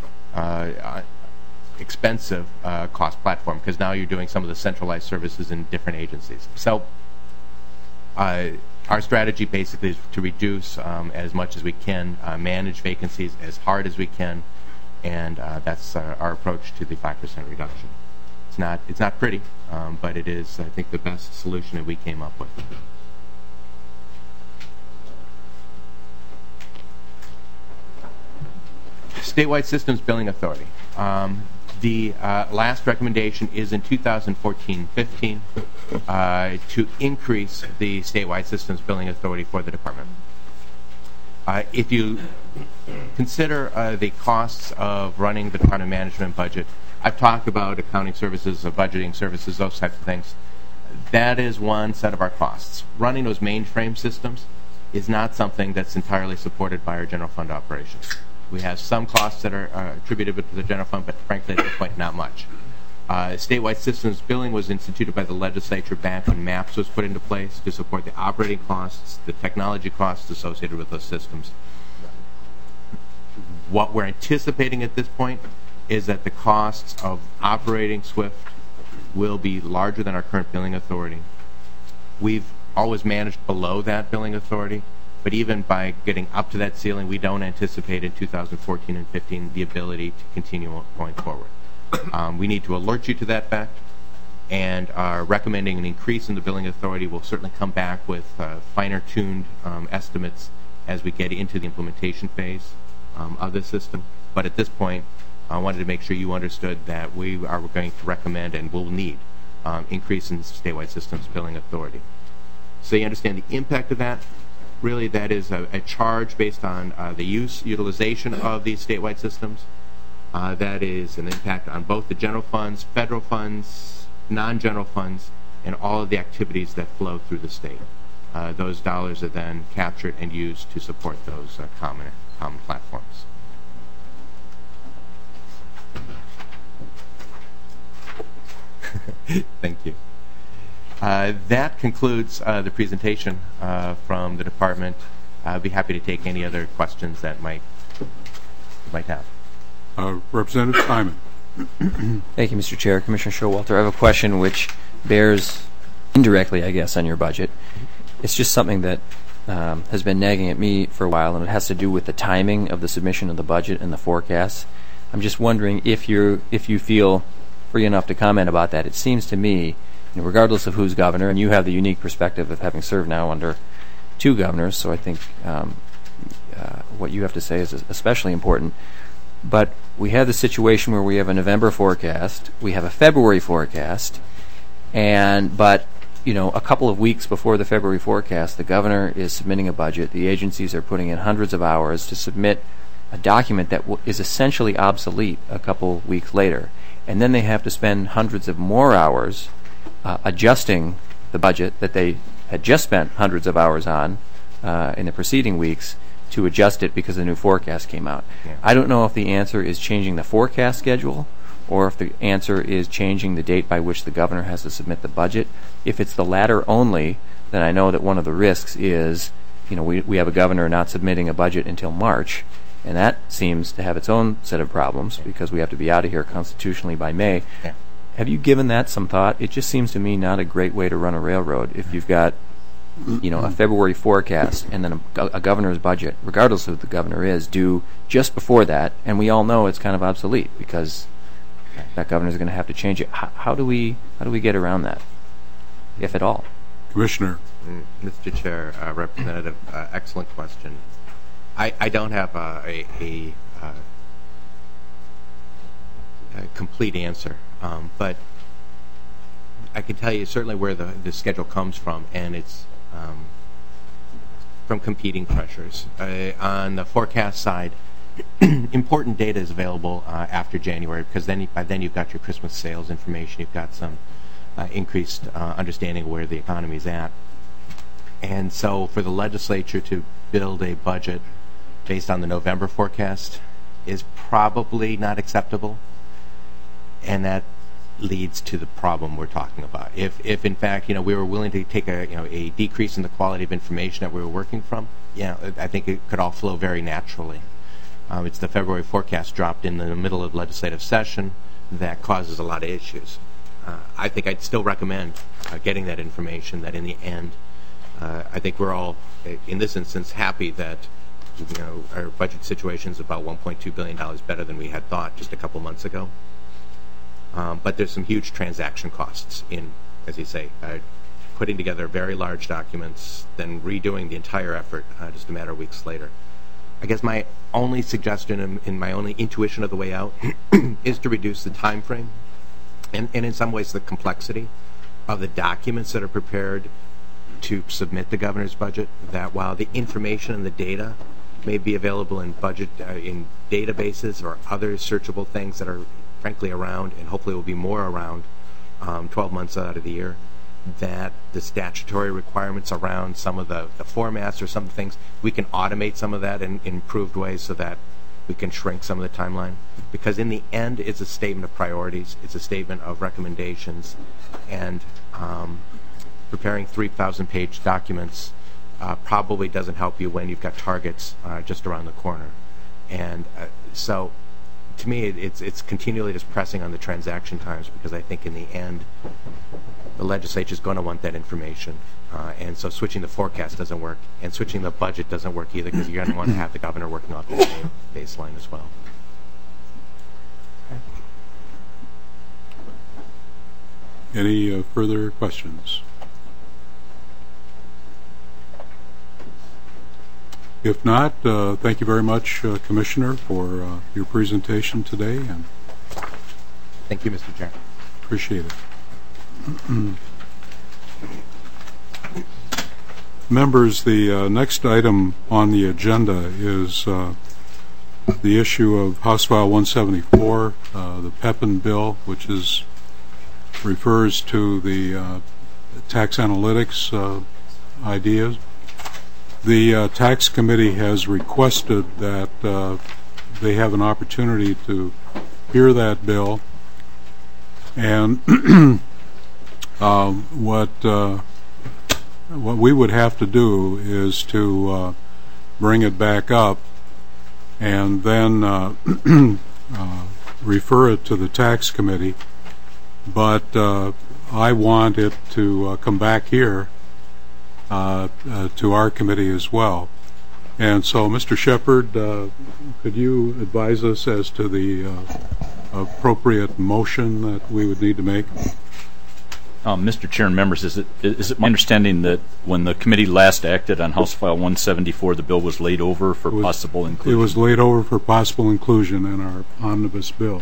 expensive cost platform, because now you're doing some of the centralized services in different agencies. So our strategy basically is to reduce as much as we can, manage vacancies as hard as we can, and that's our approach to the 5% reduction. It's not pretty, but it is, I think, the best solution that we came up with. Statewide Systems Billing Authority. The last recommendation is in 2014-15 to increase the statewide systems billing authority for the department. If you consider the costs of running the department management budget, I've talked about accounting services, budgeting services, those types of things. That is one set of our costs. Running those mainframe systems is not something that's entirely supported by our general fund operations. We have some costs that are attributed to the general fund, but frankly, at this point, not much. Statewide systems billing was instituted by the legislature back when MAPS was put into place to support the operating costs, the technology costs associated with those systems. What we're anticipating at this point is that the costs of operating SWIFT will be larger than our current billing authority. We've always managed below that billing authority, but even by getting up to that ceiling, we don't anticipate in 2014 and 15 the ability to continue going forward. We need to alert you to that fact, and are recommending an increase in the billing authority. We'll certainly come back with finer-tuned estimates as we get into the implementation phase of the system. But at this point, I wanted to make sure you understood that we are going to recommend and will need increase in statewide systems billing authority. So you understand the impact of that. Really, that is a charge based on the utilization of these statewide systems. That is an impact on both the general funds, federal funds, non-general funds, and all of the activities that flow through the state. Those dollars are then captured and used to support those common platforms. Thank you. That concludes the presentation from the department. I'd be happy to take any other questions that you might have. Representative Simon. Thank you, Mr. Chair. Commissioner Showalter, I have a question which bears indirectly, I guess, on your budget. It's just something that has been nagging at me for a while, and it has to do with the timing of the submission of the budget and the forecasts. I'm just wondering if you feel free enough to comment about that. It seems to me, regardless of who's governor, and you have the unique perspective of having served now under two governors, so I think what you have to say is especially important. But we have the situation where we have a November forecast, we have a February forecast, but a couple of weeks before the February forecast, the governor is submitting a budget. The agencies are putting in hundreds of hours to submit a document that is essentially obsolete a couple weeks later. And then they have to spend hundreds of more hours adjusting the budget that they had just spent hundreds of hours on in the preceding weeks to adjust it because the new forecast came out. Yeah. I don't know if the answer is changing the forecast schedule or if the answer is changing the date by which the governor has to submit the budget. If it's the latter only, then I know that one of the risks is, we have a governor not submitting a budget until March, and that seems to have its own set of problems because we have to be out of here constitutionally by May. Yeah. Have you given that some thought? It just seems to me not a great way to run a railroad if you've got a February forecast and then a governor's budget, regardless of who the governor is, due just before that, and we all know it's kind of obsolete because that governor's going to have to change it. How do we get around that, if at all? Commissioner. Mr. Chair, Representative, excellent question. I don't have a complete answer, but I can tell you certainly where the schedule comes from, and it's from competing pressures. On the forecast side, important data is available after January because by then you've got your Christmas sales information, you've got some increased understanding of where the economy is at. And so for the legislature to build a budget based on the November forecast is probably not acceptable, and that leads to the problem we're talking about. If in fact, we were willing to take a decrease in the quality of information that we were working from, I think it could all flow very naturally. It's the February forecast dropped in the middle of legislative session that causes a lot of issues. I think I'd still recommend getting that information, that in the end, I think we're all, in this instance, happy that our budget situation is about $1.2 billion better than we had thought just a couple months ago. But there's some huge transaction costs in, as you say, putting together very large documents, then redoing the entire effort just a matter of weeks later. I guess my only suggestion and my only intuition of the way out is to reduce the time frame and in some ways the complexity of the documents that are prepared to submit the governor's budget, that while the information and the data may be available in budget in databases or other searchable things that are frankly around and hopefully will be more around 12 months out of the year, that the statutory requirements around some of the formats or some things, we can automate some of that in improved ways so that we can shrink some of the timeline. Because in the end, it's a statement of priorities, it's a statement of recommendations, and preparing 3,000-page documents probably doesn't help you when you've got targets just around the corner. And so, to me, it's continually just pressing on the transaction times, because I think in the end, the legislature is going to want that information. And so switching the forecast doesn't work, and switching the budget doesn't work either, because you're going to want to have the governor working off the same baseline as well. Any further questions? If not, thank you very much, Commissioner, for your presentation today, and thank you, Mr. Chair. Appreciate it. Members, the next item on the agenda is the issue of House File 174, the Pepin bill, which refers to the tax analytics ideas. The tax committee has requested that they have an opportunity to hear that bill, and what we would have to do is to bring it back up and then refer it to the tax committee. But I want it to come back here to our committee as well. And so, Mr. Shepard, could you advise us as to the appropriate motion that we would need to make? Mr. Chair and members, is it my understanding that when the committee last acted on House File 174, the bill was laid over for possible inclusion? It was laid over for possible inclusion in our omnibus bill.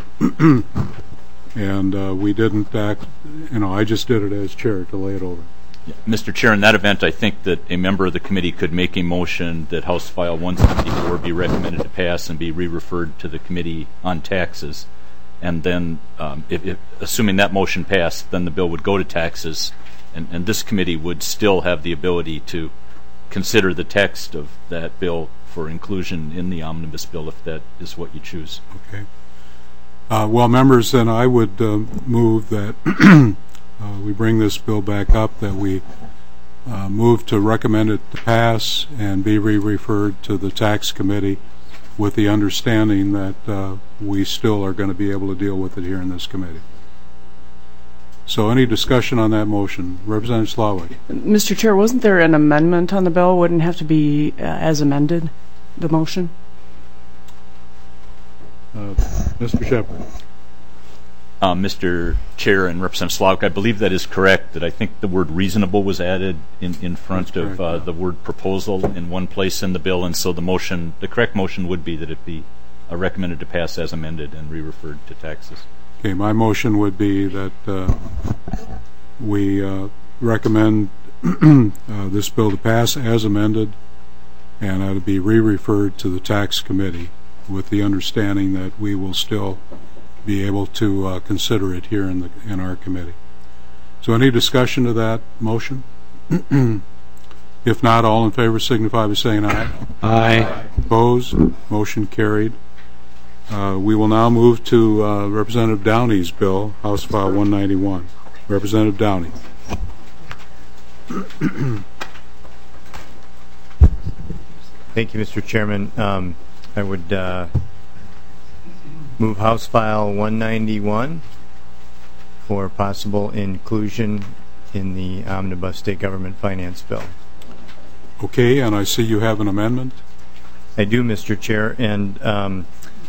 And we didn't act, I just did it as chair to lay it over. Yeah. Mr. Chair, in that event, I think that a member of the committee could make a motion that House File 174 be recommended to pass and be re-referred to the Committee on Taxes. And then, assuming that motion passed, then the bill would go to taxes, and this committee would still have the ability to consider the text of that bill for inclusion in the omnibus bill, if that is what you choose. Okay. Well, members, then I would move that we bring this bill back up, that we move to recommend it to pass and be re-referred to the tax committee, with the understanding that we still are going to be able to deal with it here in this committee. So any discussion on that motion? Representative Slawik. Mr. Chair, wasn't there an amendment on the bill? Wouldn't it have to be as amended, the motion? Mr. Shepard. Mr. Chair and Representative Slawik, I believe that is correct, that I think the word reasonable was added in front of the word proposal in one place in the bill, and so the correct motion would be that it be recommended to pass as amended and re-referred to taxes. Okay, my motion would be that we recommend this bill to pass as amended, and that it be re-referred to the tax committee, with the understanding that we will still be able to consider it here in our committee. So any discussion of that motion? If not, all in favor signify by saying aye. Aye. Opposed? Motion carried. We will now move to Representative Downey's bill, House File 191. Representative Downey. Thank you, Mr. Chairman. I would move House File 191 for possible inclusion in the Omnibus State Government Finance Bill. Okay, and I see you have an amendment. I do, Mr. Chair, and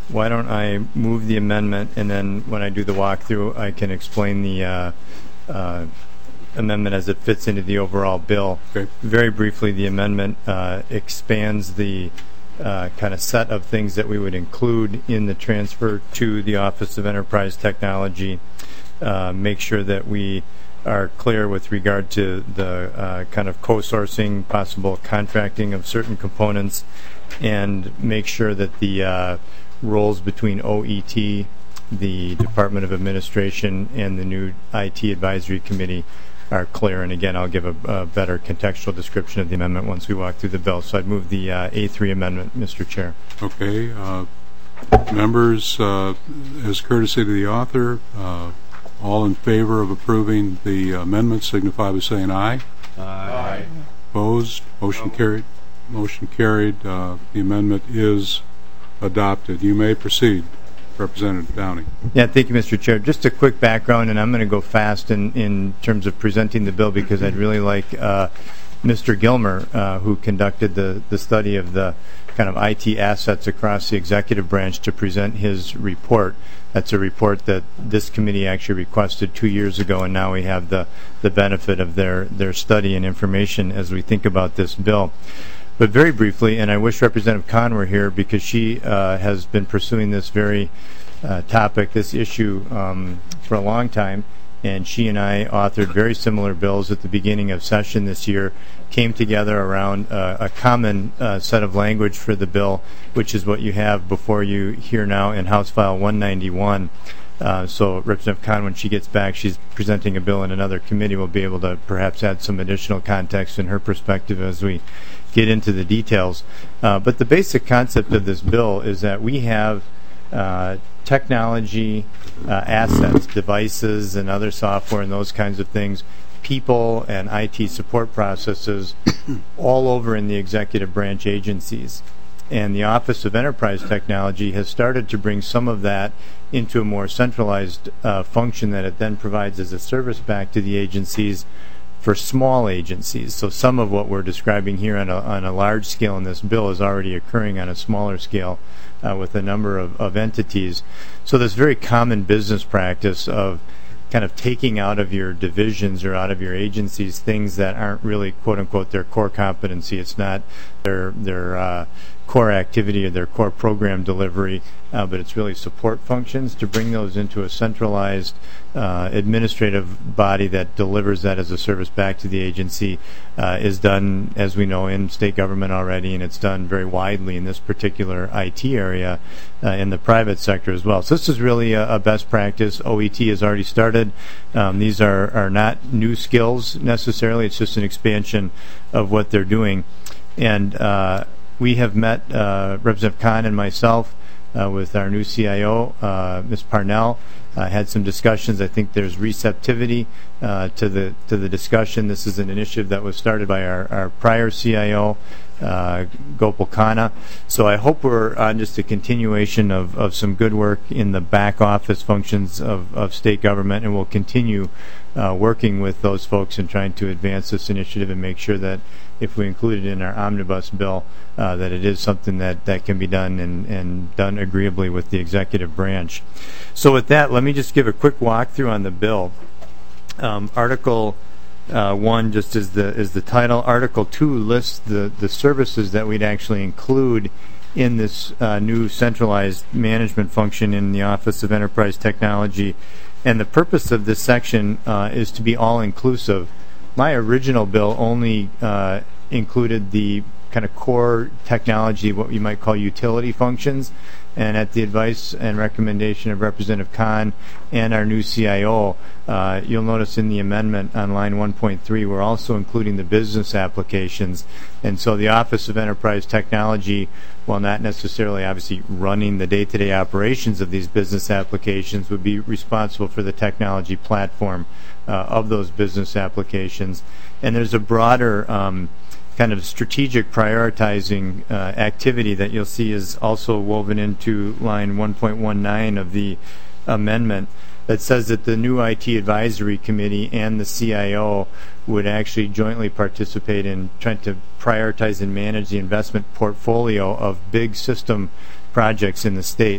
why don't I move the amendment, and then when I do the walkthrough, I can explain the amendment as it fits into the overall bill. Okay. Very briefly, the amendment expands the kind of set of things that we would include in the transfer to the Office of Enterprise Technology. Make sure that we are clear with regard to the kind of co-sourcing, possible contracting of certain components, and make sure that the roles between OET, the Department of Administration, and the new IT Advisory Committee are clear. And again, I'll give a better contextual description of the amendment once we walk through the bill. So I'd move the A3 amendment, Mr. Chair. Okay. Members, as courtesy to the author, all in favor of approving the amendment signify by saying aye. Aye. Opposed? Motion carried. Motion carried. The amendment is adopted. You may proceed, Representative Downey. Yeah, thank you, Mr. Chair. Just a quick background, and I'm going to go fast in terms of presenting the bill because I'd really like Mr. Gilmer, who conducted the study of the kind of IT assets across the executive branch, to present his report. That's a report that this committee actually requested 2 years ago, and now we have the benefit of their study and information as we think about this bill. But very briefly, and I wish Representative Kahn were here because she has been pursuing this very topic, this issue, for a long time, and she and I authored very similar bills at the beginning of session this year, came together around a common set of language for the bill, which is what you have before you here now in House File 191. So Representative Kahn, when she gets back, she's presenting a bill in another committee, will be able to perhaps add some additional context in her perspective as we get into the details. But the basic concept of this bill is that we have technology assets, devices and other software and those kinds of things, people and IT support processes all over in the executive branch agencies. And the Office of Enterprise Technology has started to bring some of that into a more centralized function that it then provides as a service back to the agencies for small agencies. So some of what we're describing here on a large scale in this bill is already occurring on a smaller scale with a number of entities. So this very common business practice of kind of taking out of your divisions or out of your agencies things that aren't really, quote unquote, their core competency. It's not their core activity or their core program delivery, but it's really support functions. To bring those into a centralized administrative body that delivers that as a service back to the agency is done, as we know, in state government already, and it's done very widely in this particular IT area in the private sector as well. So this is really a best practice. OET has already started. These are not new skills necessarily. It's just an expansion of what they're doing. And we have met, Representative Kahn and myself, with our new CIO, Ms. Parnell, had some discussions. I think there's receptivity to the discussion. This is an initiative that was started by our prior CIO, Gopal Khanna. So I hope we're on just a continuation of some good work in the back office functions of state government, and we'll continue working with those folks and trying to advance this initiative and make sure that if we include it in our omnibus bill, that it is something that can be done and done agreeably with the executive branch. So with that, let me just give a quick walkthrough on the bill. Article 1 just is the title. Article 2 lists the services that we'd actually include in this new centralized management function in the Office of Enterprise Technology. And the purpose of this section is to be all-inclusive. My original bill only included the kind of core technology, what you might call utility functions, and at the advice and recommendation of Representative Kahn and our new CIO, you'll notice in the amendment on line 1.3 we're also including the business applications. And so the Office of Enterprise Technology, while not necessarily obviously running the day-to-day operations of these business applications, would be responsible for the technology platform of those business applications. And there's a broader kind of strategic prioritizing activity that you'll see is also woven into line 1.19 of the amendment that says that the new IT Advisory Committee and the CIO would actually jointly participate in trying to prioritize and manage the investment portfolio of big system projects in the state.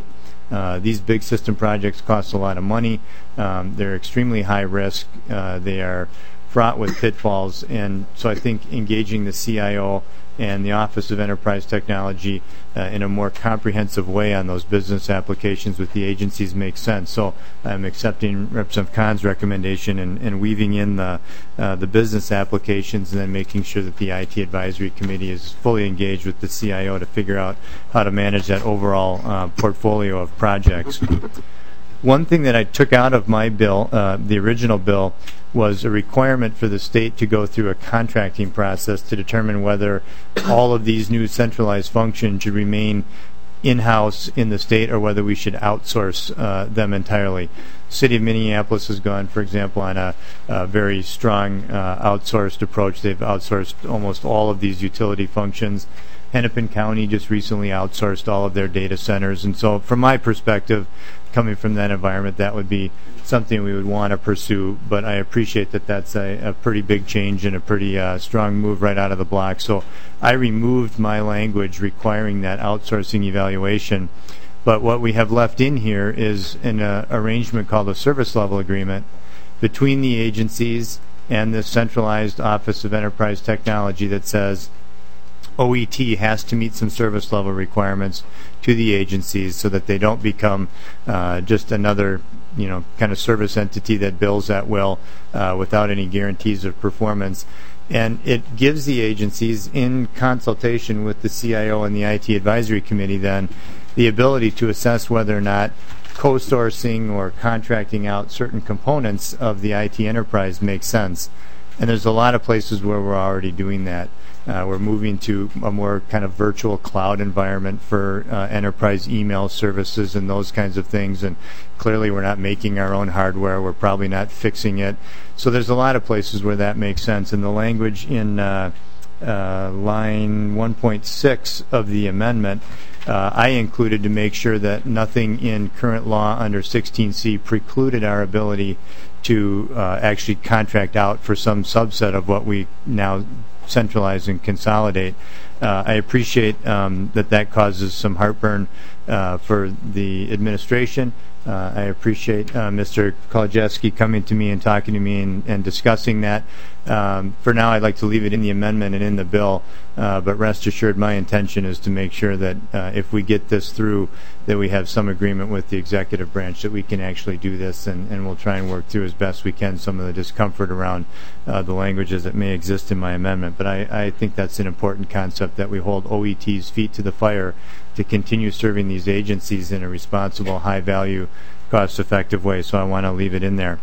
These big system projects cost a lot of money. They're extremely high risk. They are fraught with pitfalls, and so I think engaging the CIO and the Office of Enterprise Technology in a more comprehensive way on those business applications with the agencies makes sense. So I'm accepting Representative Kahn's recommendation and weaving in the business applications, and then making sure that the IT Advisory Committee is fully engaged with the CIO to figure out how to manage that overall portfolio of projects. One thing that I took out of my bill, the original bill, was a requirement for the state to go through a contracting process to determine whether all of these new centralized functions should remain in-house in the state or whether we should outsource them entirely. City of Minneapolis has gone, for example, on a very strong outsourced approach. They've outsourced almost all of these utility functions. Hennepin County just recently outsourced all of their data centers. And so from my perspective, coming from that environment, that would be something we would want to pursue. But I appreciate that that's a pretty big change and a pretty strong move right out of the block. So I removed my language requiring that outsourcing evaluation. But what we have left in here is an arrangement called a service level agreement between the agencies and the centralized Office of Enterprise Technology that says OET has to meet some service level requirements to the agencies so that they don't become just another kind of service entity that bills at will without any guarantees of performance. And it gives the agencies, in consultation with the CIO and the IT Advisory Committee, then the ability to assess whether or not co-sourcing or contracting out certain components of the IT enterprise makes sense. And there's a lot of places where we're already doing that. We're moving to a more kind of virtual cloud environment for enterprise email services and those kinds of things. And clearly we're not making our own hardware. We're probably not fixing it. So there's a lot of places where that makes sense. And the language in line 1.6 of the amendment, I included to make sure that nothing in current law under 16C precluded our ability to actually contract out for some subset of what we now centralize and consolidate. I appreciate that causes some heartburn for the administration. I appreciate Mr. Kolajewski coming to me and talking to me and discussing that. For now, I'd like to leave it in the amendment and in the bill, but rest assured my intention is to make sure that if we get this through, that we have some agreement with the executive branch that we can actually do this, and we'll try and work through as best we can some of the discomfort around the languages that may exist in my amendment. But I think that's an important concept, that we hold OET's feet to the fire to continue serving these agencies in a responsible, high-value, cost-effective way. So I want to leave it in there.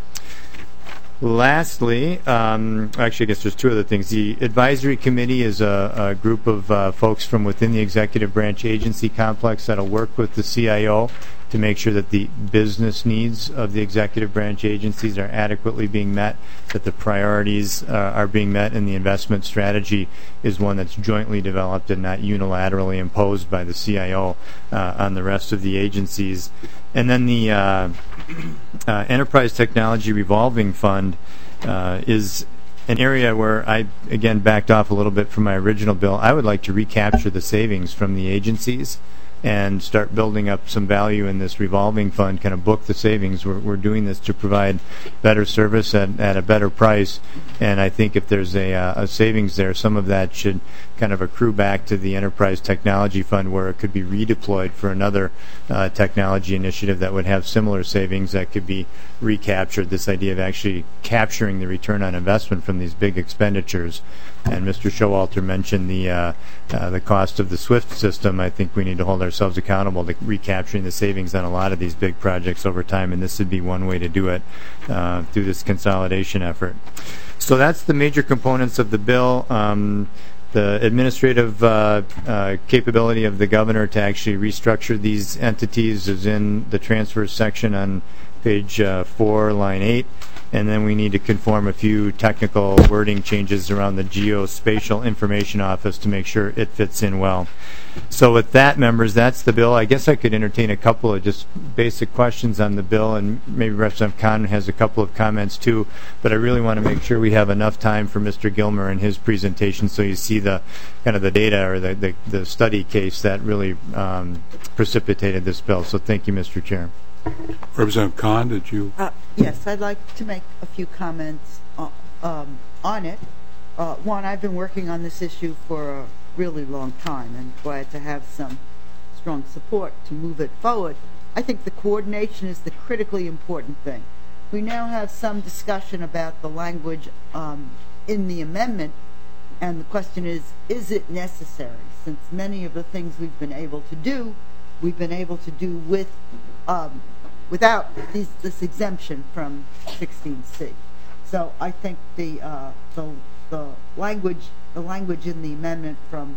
Lastly, actually, I guess there's two other things. The advisory committee is a group of folks from within the executive branch agency complex that will work with the CIO to make sure that the business needs of the executive branch agencies are adequately being met, that the priorities are being met, and the investment strategy is one that's jointly developed and not unilaterally imposed by the CIO on the rest of the agencies. And then the Enterprise Technology Revolving Fund is an area where I, again, backed off a little bit from my original bill. I would like to recapture the savings from the agencies and start building up some value in this revolving fund, kind of book the savings. We're doing this to provide better service at a better price, and I think if there's a savings there, some of that should kind of accrue back to the Enterprise Technology Fund, where it could be redeployed for another technology initiative that would have similar savings that could be recaptured, this idea of actually capturing the return on investment from these big expenditures. And Mr. Showalter mentioned the cost of the SWIFT system. I think we need to hold ourselves accountable to recapturing the savings on a lot of these big projects over time, and this would be one way to do it through this consolidation effort. So that's the major components of the bill. The administrative capability of the governor to actually restructure these entities is in the transfers section on page 4, line 8. and then we need to conform a few technical wording changes around the Geospatial Information Office to make sure it fits in well. So with that, members, that's the bill. I guess I could entertain a couple of just basic questions on the bill, and maybe Representative Kahn has a couple of comments too, but I really want to make sure we have enough time for Mr. Gilmer and his presentation so you see the kind of the data or the study case that really precipitated this bill. So thank you, Mr. Chair. Representative Kahn, did you? Yes, I'd like to make a few comments on it. One, I've been working on this issue for a really long time and glad to have some strong support to move it forward. I think the coordination is the critically important thing. We now have some discussion about the language in the amendment, and the question is it necessary? Since many of the things we've been able to do with without this exemption from 16C. So I think the language in the amendment from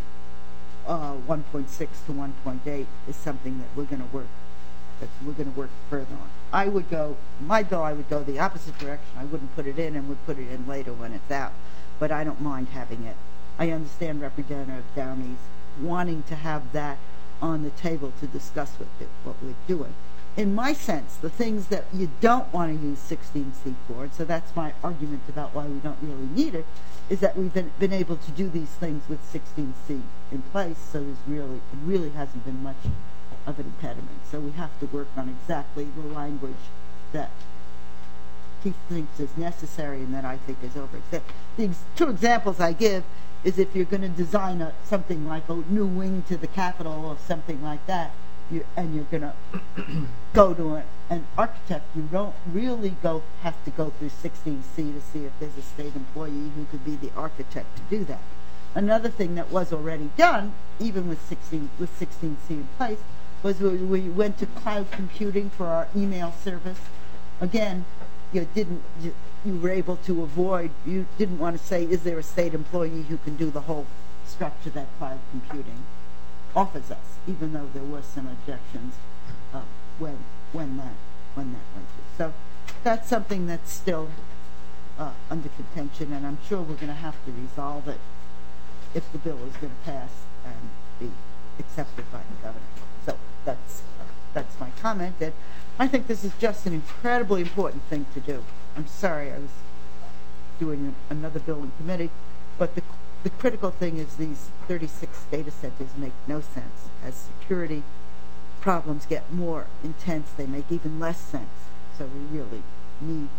1.6 to 1.8 is something that we're going to work further on. My bill I would go the opposite direction. I wouldn't put it in and would put it in later when it's out, but I don't mind having it. I understand Representative Downey's wanting to have that on the table to discuss what we're doing. In my sense, the things that you don't want to use 16C for, and so that's my argument about why we don't really need it, is that we've been able to do these things with 16C in place, so it really hasn't been much of an impediment. So we have to work on exactly the language that he thinks is necessary and that I think is over. The two examples I give is if you're going to design something like a new wing to the Capitol or something like that, and you're going to go to an architect, you don't really have to go through 16C to see if there's a state employee who could be the architect to do that. Another thing that was already done, even with 16C in place, was we went to cloud computing for our email service. Again, you were able to avoid, you didn't want to say, is there a state employee who can do the whole structure that cloud computing offers us, even though there were some objections when that went through. So that's something that's still under contention, and I'm sure we're going to have to resolve it if the bill is going to pass and be accepted by the governor. So that's my comment. And I think this is just an incredibly important thing to do. I'm sorry I was doing another bill in committee, but the critical thing is these 36 data centers make no sense. As security problems get more intense, they make even less sense. So we really need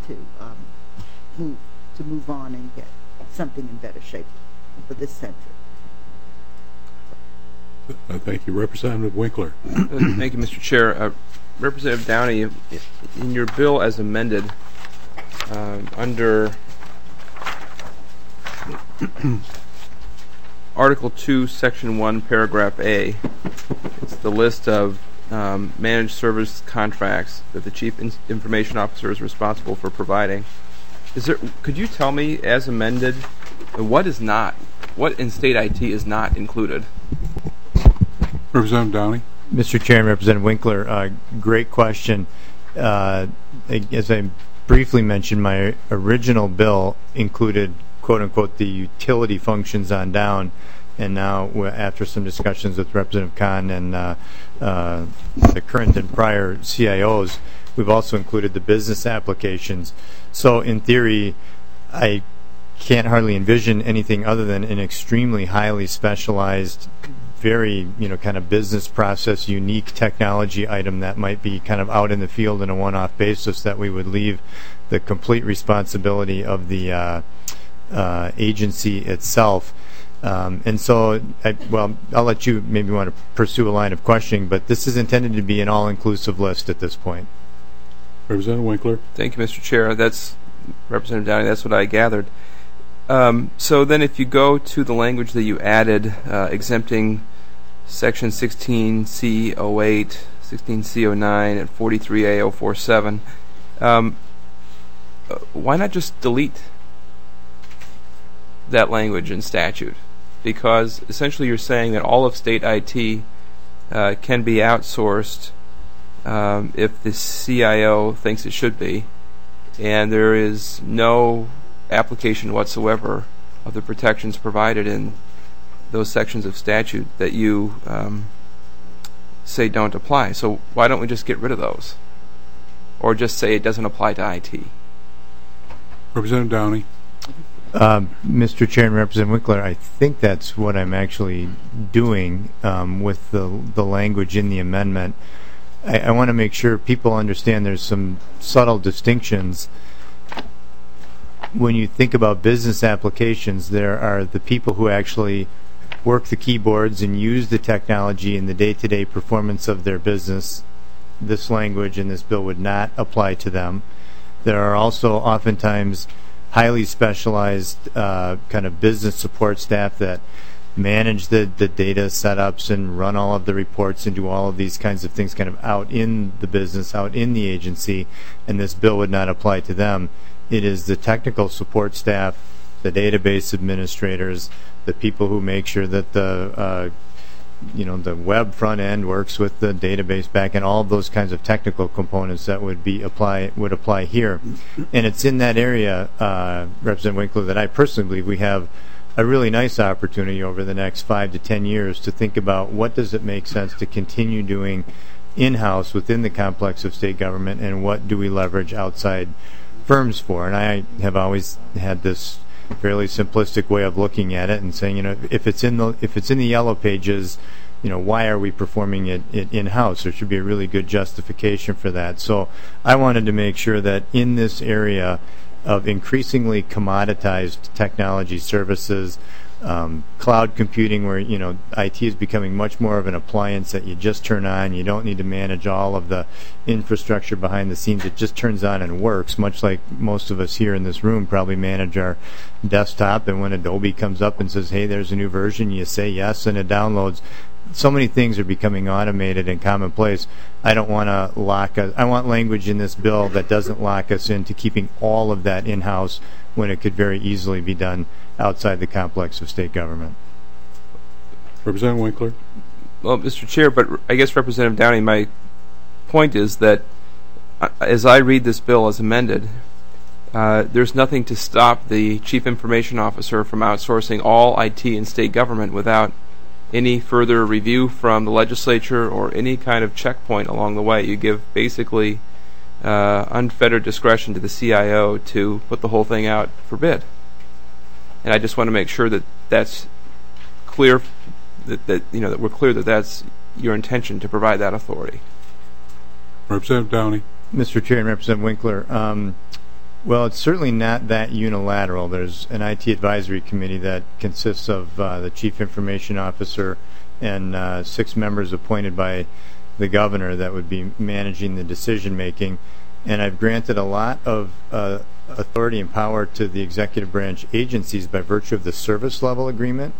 to move on and get something in better shape for this center. Thank you. Representative Winkler. Thank you, Mr. Chair. Representative Downey, in your bill as amended, under Article 2, Section 1, Paragraph A, it's the list of managed service contracts that the Chief Information Officer is responsible for providing. Could you tell me, as amended, what in state IT is not included? Representative Downey. Mr. Chair and Representative Winkler, great question. As I briefly mentioned, my original bill included, quote-unquote, the utility functions on down, and now, after some discussions with Representative Kahn and the current and prior CIOs, we've also included the business applications. So, in theory, I can't hardly envision anything other than an extremely highly specialized, very, kind of business process, unique technology item that might be kind of out in the field in a one-off basis that we would leave the complete responsibility of the agency itself. And so, I'll let you maybe want to pursue a line of questioning, but this is intended to be an all-inclusive list at this point. Representative Winkler. Thank you, Mr. Chair. That's Representative Downey. That's what I gathered. So then if you go to the language that you added, exempting Section 16C08, 16C09, and 43A047, why not just delete that language in statute? Because essentially you're saying that all of state IT can be outsourced if the CIO thinks it should be, and there is no application whatsoever of the protections provided in those sections of statute that you say don't apply. So why don't we just get rid of those? Or just say it doesn't apply to IT? Representative Downey. Mr. Chair and Representative Winkler, I think that's what I'm actually doing with the language in the amendment. I want to make sure people understand there's some subtle distinctions. When you think about business applications, there are the people who actually work the keyboards and use the technology in the day-to-day performance of their business. This language in this bill would not apply to them. There are also oftentimes highly specialized kind of business support staff that manage the data setups and run all of the reports and do all of these kinds of things kind of out in the business, out in the agency, and this bill would not apply to them. It is the technical support staff, the database administrators, the people who make sure that the web front end works with the database back end, all of those kinds of technical components that would apply here. And it's in that area, Representative Winkler, that I personally believe we have a really nice opportunity over the next 5 to 10 years to think about what does it make sense to continue doing in-house within the complex of state government, and what do we leverage outside firms for. And I have always had this fairly simplistic way of looking at it and saying, if it's in the yellow pages, why are we performing it in-house? There should be a really good justification for that. So I wanted to make sure that in this area of increasingly commoditized technology services, cloud computing, where IT is becoming much more of an appliance that you just turn on. You don't need to manage all of the infrastructure behind the scenes. It just turns on and works, much like most of us here in this room probably manage our desktop. And when Adobe comes up and says, hey, there's a new version, you say yes, and it downloads. So many things are becoming automated and commonplace. I don't want to lock us. I want language in this bill that doesn't lock us into keeping all of that in-house when it could very easily be done outside the complex of state government. Representative Winkler. Well, Mr. Chair, but I guess Representative Downey, my point is that as I read this bill as amended, there's nothing to stop the Chief Information Officer from outsourcing all IT in state government without any further review from the legislature or any kind of checkpoint along the way. You give basically unfettered discretion to the CIO to put the whole thing out for bid. And I just want to make sure that that's clear, that we're clear that that's your intention to provide that authority. Representative Downey. Mr. Chair and Representative Winkler, well, it's certainly not that unilateral. There's an IT advisory committee that consists of the Chief Information Officer and 6 members appointed by the governor that would be managing the decision making. And I've granted a lot of authority and power to the executive branch agencies by virtue of the service level agreement.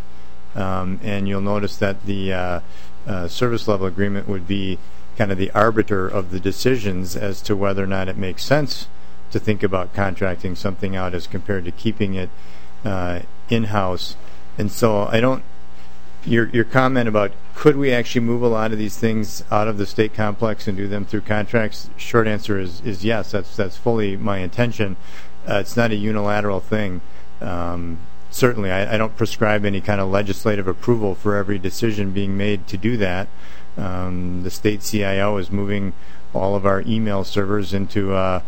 And you'll notice that the service level agreement would be kind of the arbiter of the decisions as to whether or not it makes sense to think about contracting something out as compared to keeping it in-house. And so I don't, your comment about could we actually move a lot of these things out of the state complex and do them through contracts, short answer is yes, that's fully my intention. It's not a unilateral thing. Certainly I don't prescribe any kind of legislative approval for every decision being made to do that. The state CIO is moving all of our email servers into an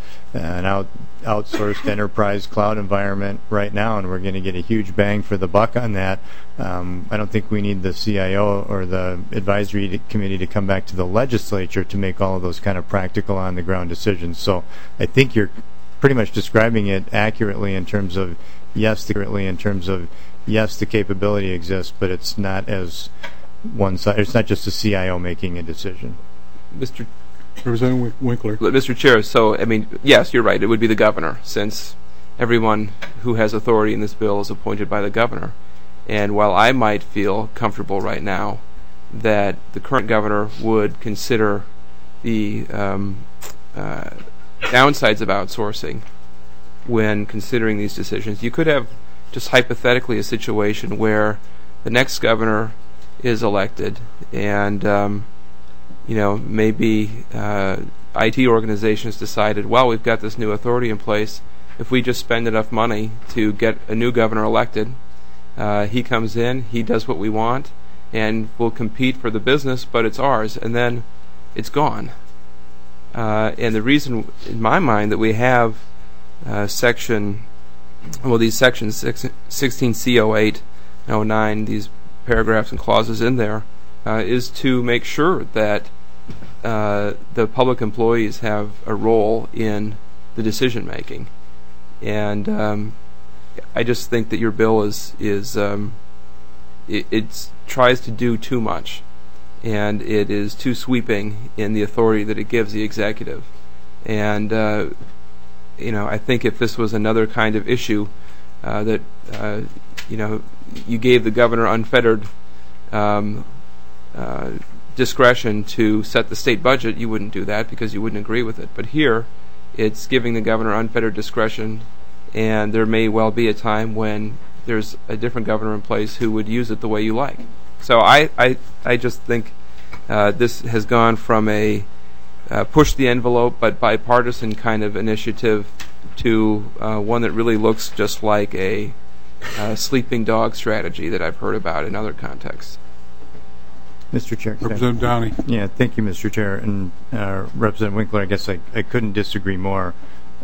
outsourced enterprise cloud environment right now, and we're going to get a huge bang for the buck on that. I don't think we need the CIO or the advisory committee to come back to the legislature to make all of those kind of practical on-the-ground decisions. So I think you're pretty much describing it accurately in terms of yes, the capability exists, but it's not as one side. It's not just the CIO making a decision. Mr. Representative Winkler. Mr. Chair, so, yes, you're right. It would be the governor, since everyone who has authority in this bill is appointed by the governor. And while I might feel comfortable right now that the current governor would consider the downsides of outsourcing when considering these decisions, you could have just hypothetically a situation where the next governor is elected and maybe IT organization has decided, well, we've got this new authority in place. If we just spend enough money to get a new governor elected, he comes in, he does what we want, and we'll compete for the business, but it's ours, and then it's gone. And the reason, in my mind, that we have these sections 16C08 and 09, these paragraphs and clauses in there, is to make sure that the public employees have a role in the decision making. And I just think that your bill it tries to do too much, and it is too sweeping in the authority that it gives the executive. And I think if this was another kind of issue that you gave the governor unfettered discretion to set the state budget, you wouldn't do that because you wouldn't agree with it. But here, it's giving the governor unfettered discretion, and there may well be a time when there's a different governor in place who would use it the way you like. So I just think this has gone from a push the envelope but bipartisan kind of initiative to one that really looks just like a sleeping dog strategy that I've heard about in other contexts. Mr. Chair. Representative Downey. Yeah, thank you, Mr. Chair. And Representative Winkler, I guess I couldn't disagree more.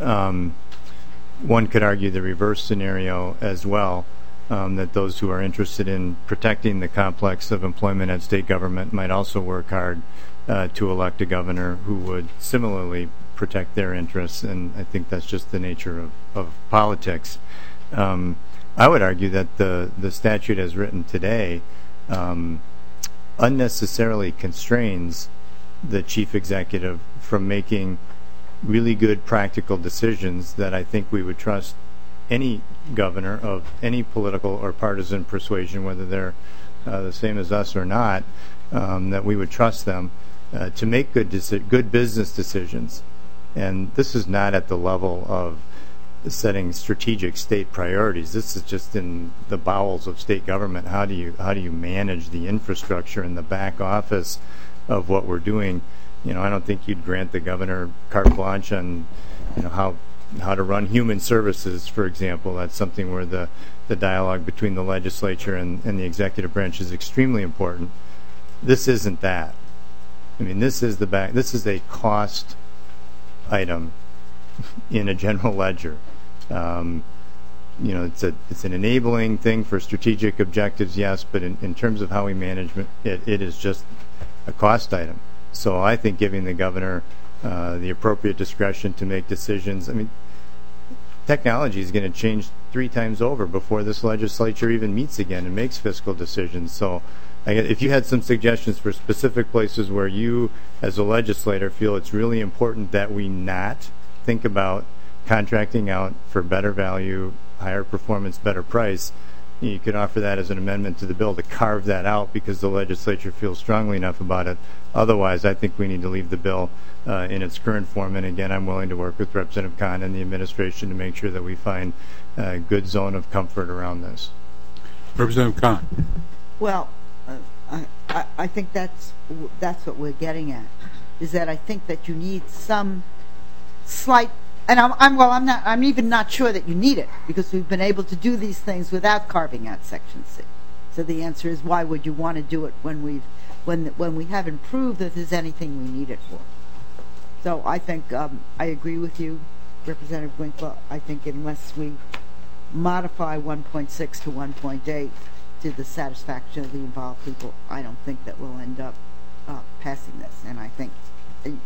One could argue the reverse scenario as well, that those who are interested in protecting the complex of employment at state government might also work hard to elect a governor who would similarly protect their interests, and I think that's just the nature of politics. I would argue that the statute as written today unnecessarily constrains the chief executive from making really good practical decisions that I think we would trust any governor of any political or partisan persuasion, whether they're the same as us or not, that we would trust them to make good business decisions. And this is not at the level of setting strategic state priorities. This is just in the bowels of state government. How do you manage the infrastructure in the back office of what we're doing? I don't think you'd grant the governor carte blanche on how to run human services, for example. That's something where the dialogue between the legislature and the executive branch is extremely important. This isn't that. I mean, this is a cost item in a general ledger. It's an enabling thing for strategic objectives, yes, but in terms of how we manage it is just a cost item. So I think giving the governor the appropriate discretion to make decisions. I mean, technology is going to change 3 times over before this legislature even meets again and makes fiscal decisions. So if you had some suggestions for specific places where you, as a legislator, feel it's really important that we not think about contracting out for better value, higher performance, better price, you could offer that as an amendment to the bill to carve that out because the legislature feels strongly enough about it. Otherwise, I think we need to leave the bill in its current form. And again, I'm willing to work with Representative Kahn and the administration to make sure that we find a good zone of comfort around this. Representative Kahn. Well, I think that's what we're getting at, is that I think that you need some slight. And I'm even not sure that you need it, because we've been able to do these things without carving out Section C. So the answer is, why would you want to do it when we haven't proved that there's anything we need it for? So I think I agree with you, Representative Winkler. I think unless we modify 1.6 to 1.8 to the satisfaction of the involved people, I don't think that we'll end up passing this. And I think, and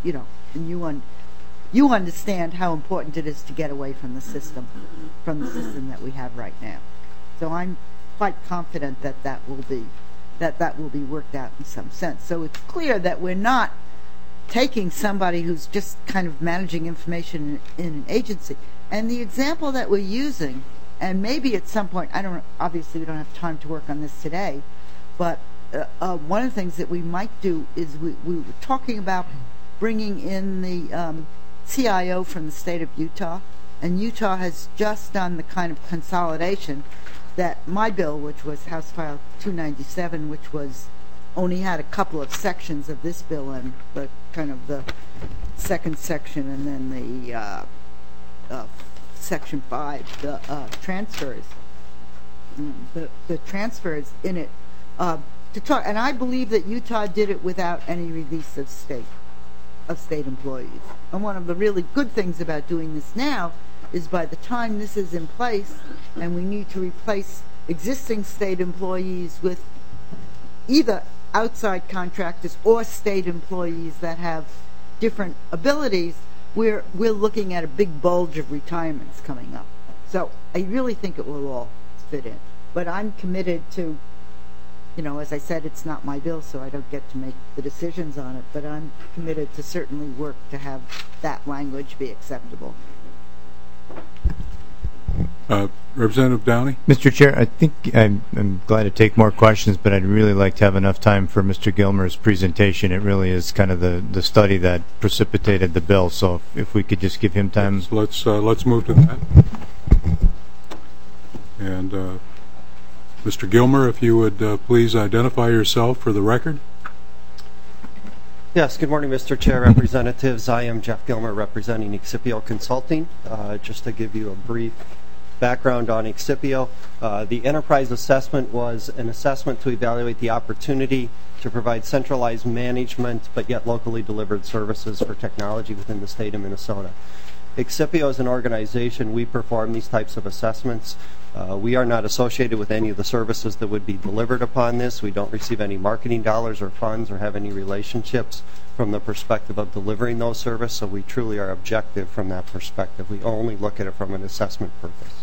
you understand how important it is to get away from the system that we have right now. So I'm quite confident that will be worked out in some sense. So it's clear that we're not taking somebody who's just kind of managing information in an agency. And the example that we're using, and maybe at some point, obviously we don't have time to work on this today, but one of the things that we might do is we were talking about bringing in the CIO from the state of Utah, and Utah has just done the kind of consolidation that my bill, which was House File 297, which only had a couple of sections of this bill and the kind of the second section and then the section 5, the transfers. The transfers in it to talk, and I believe that Utah did it without any release of state employees. And one of the really good things about doing this now is by the time this is in place and we need to replace existing state employees with either outside contractors or state employees that have different abilities, we're looking at a big bulge of retirements coming up. So I really think it will all fit in. But I'm committed to, as I said, it's not my bill, so I don't get to make the decisions on it, but I'm committed to certainly work to have that language be acceptable. Representative Downey? Mr. Chair, I think I'm glad to take more questions, but I'd really like to have enough time for Mr. Gilmer's presentation. It really is kind of the study that precipitated the bill, so if we could just give him time. Let's move to that. And Mr. Gilmer, if you would please identify yourself for the record. Yes, good morning, Mr. Chair, representatives. I am Jeff Gilmer representing Excipio Consulting. Just to give you a brief background on Excipio, the enterprise assessment was an assessment to evaluate the opportunity to provide centralized management but yet locally delivered services for technology within the state of Minnesota. Excipio is an organization. We perform these types of assessments. We are not associated with any of the services that would be delivered upon this. We don't receive any marketing dollars or funds or have any relationships from the perspective of delivering those services, so we truly are objective from that perspective. We only look at it from an assessment purpose.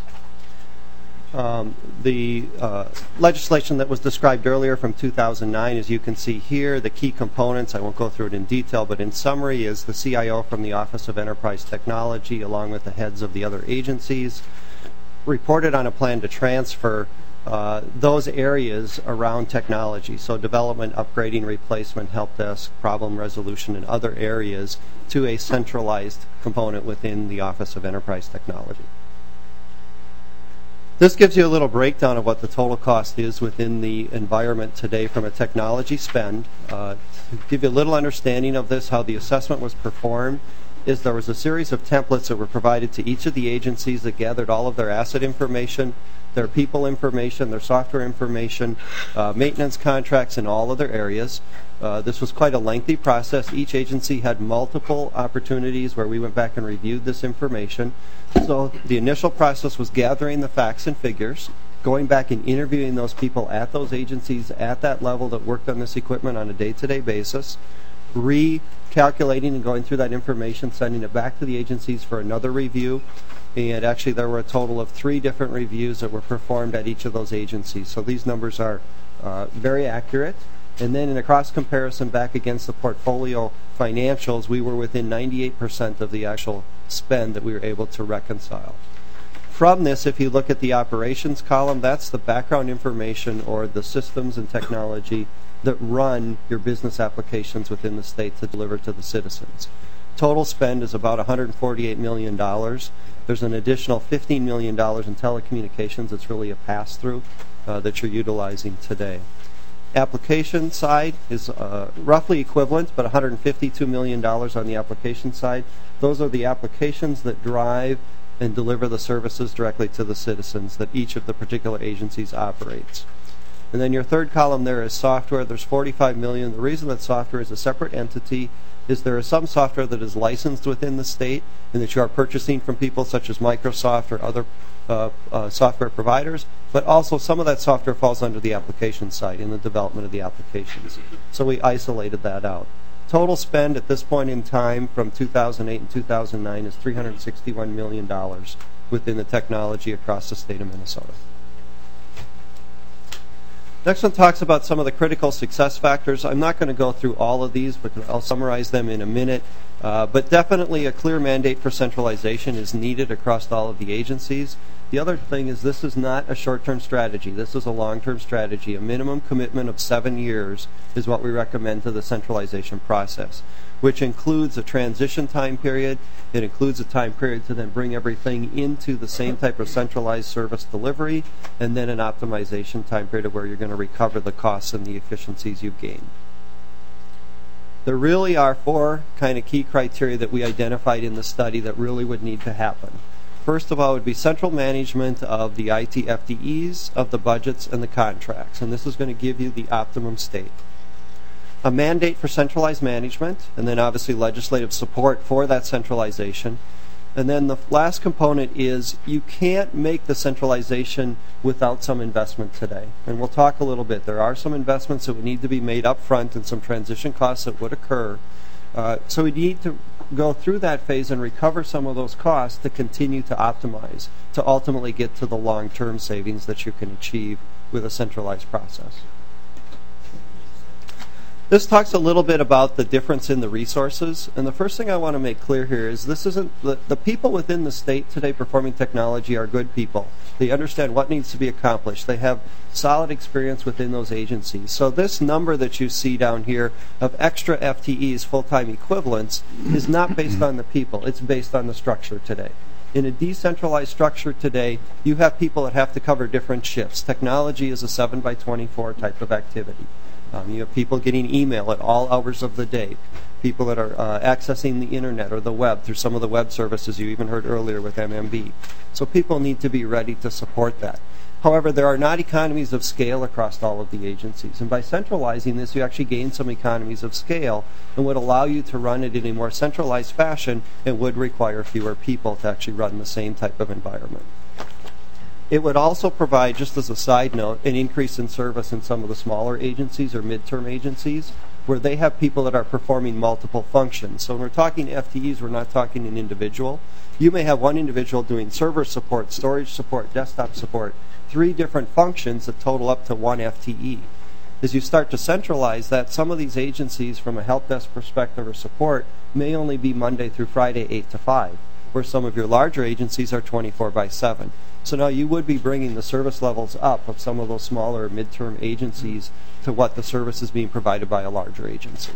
The legislation that was described earlier from 2009, as you can see here, the key components, I won't go through it in detail, but in summary is the CIO from the Office of Enterprise Technology along with the heads of the other agencies reported on a plan to transfer those areas around technology, so development, upgrading, replacement, help desk, problem resolution, and other areas to a centralized component within the Office of Enterprise Technology. This gives you a little breakdown of what the total cost is within the environment today from a technology spend. To give you a little understanding of this, how the assessment was performed, is there was a series of templates that were provided to each of the agencies that gathered all of their asset information, their people information, their software information, maintenance contracts, and all other areas. This was quite a lengthy process. Each agency had multiple opportunities where we went back and reviewed this information. So the initial process was gathering the facts and figures, going back and interviewing those people at those agencies at that level that worked on this equipment on a day-to-day basis, recalculating and going through that information, sending it back to the agencies for another review. And actually there were a total of 3 different reviews that were performed at each of those agencies. So these numbers are very accurate. And then in a cross comparison back against the portfolio financials, we were within 98% of the actual spend that we were able to reconcile. From this, if you look at the operations column, that's the background information or the systems and technology that run your business applications within the state to deliver to the citizens. Total spend is about $148 million. There's an additional $15 million in telecommunications that's really a pass-through that you're utilizing today. Application side is roughly equivalent, but $152 million on the application side. Those are the applications that drive and deliver the services directly to the citizens that each of the particular agencies operates. And then your third column there is software. There's $45 million. The reason that software is a separate entity is there is some software that is licensed within the state and that you are purchasing from people such as Microsoft or other software providers, but also some of that software falls under the application side in the development of the applications. So we isolated that out. Total spend at this point in time from 2008 and 2009 is $361 million within the technology across the state of Minnesota. Next one talks about some of the critical success factors. I'm not going to go through all of these, but I'll summarize them in a minute. But definitely a clear mandate for centralization is needed across all of the agencies. The other thing is this is not a short-term strategy. This is a long-term strategy. A minimum commitment of 7 years is what we recommend to the centralization process, which includes a transition time period. It includes a time period to then bring everything into the same type of centralized service delivery, and then an optimization time period where you're going to recover the costs and the efficiencies you've gained. There really are 4 kind of key criteria that we identified in the study that really would need to happen. First of all would be central management of the IT FTEs, of the budgets, and the contracts. And this is going to give you the optimum state. A mandate for centralized management, and then obviously legislative support for that centralization. And then the last component is you can't make the centralization without some investment today. And we'll talk a little bit. There are some investments that would need to be made up front and some transition costs that would occur. So we need to go through that phase and recover some of those costs to continue to optimize, to ultimately get to the long-term savings that you can achieve with a centralized process. This talks a little bit about the difference in the resources, and the first thing I want to make clear here is this isn't the people within the state today performing technology are good people. They understand what needs to be accomplished. They have solid experience within those agencies. So this number that you see down here of extra FTEs, full-time equivalents, is not based on the people. It's based on the structure today. In a decentralized structure today, you have people that have to cover different shifts. Technology is a 7x24 type of activity. You have people getting email at all hours of the day, people that are accessing the internet or the web through some of the web services you even heard earlier with MMB. So people need to be ready to support that. However, there are not economies of scale across all of the agencies. And by centralizing this, you actually gain some economies of scale and would allow you to run it in a more centralized fashion and would require fewer people to actually run the same type of environment. It would also provide, just as a side note, an increase in service in some of the smaller agencies or midterm agencies where they have people that are performing multiple functions. So when we're talking FTEs, we're not talking an individual. You may have one individual doing server support, storage support, desktop support, 3 different functions that total up to 1 FTE. As you start to centralize that, some of these agencies from a help desk perspective or support may only be Monday through Friday, 8 to 5, where some of your larger agencies are 24/7. So now you would be bringing the service levels up of some of those smaller midterm agencies to what the service is being provided by a larger agency.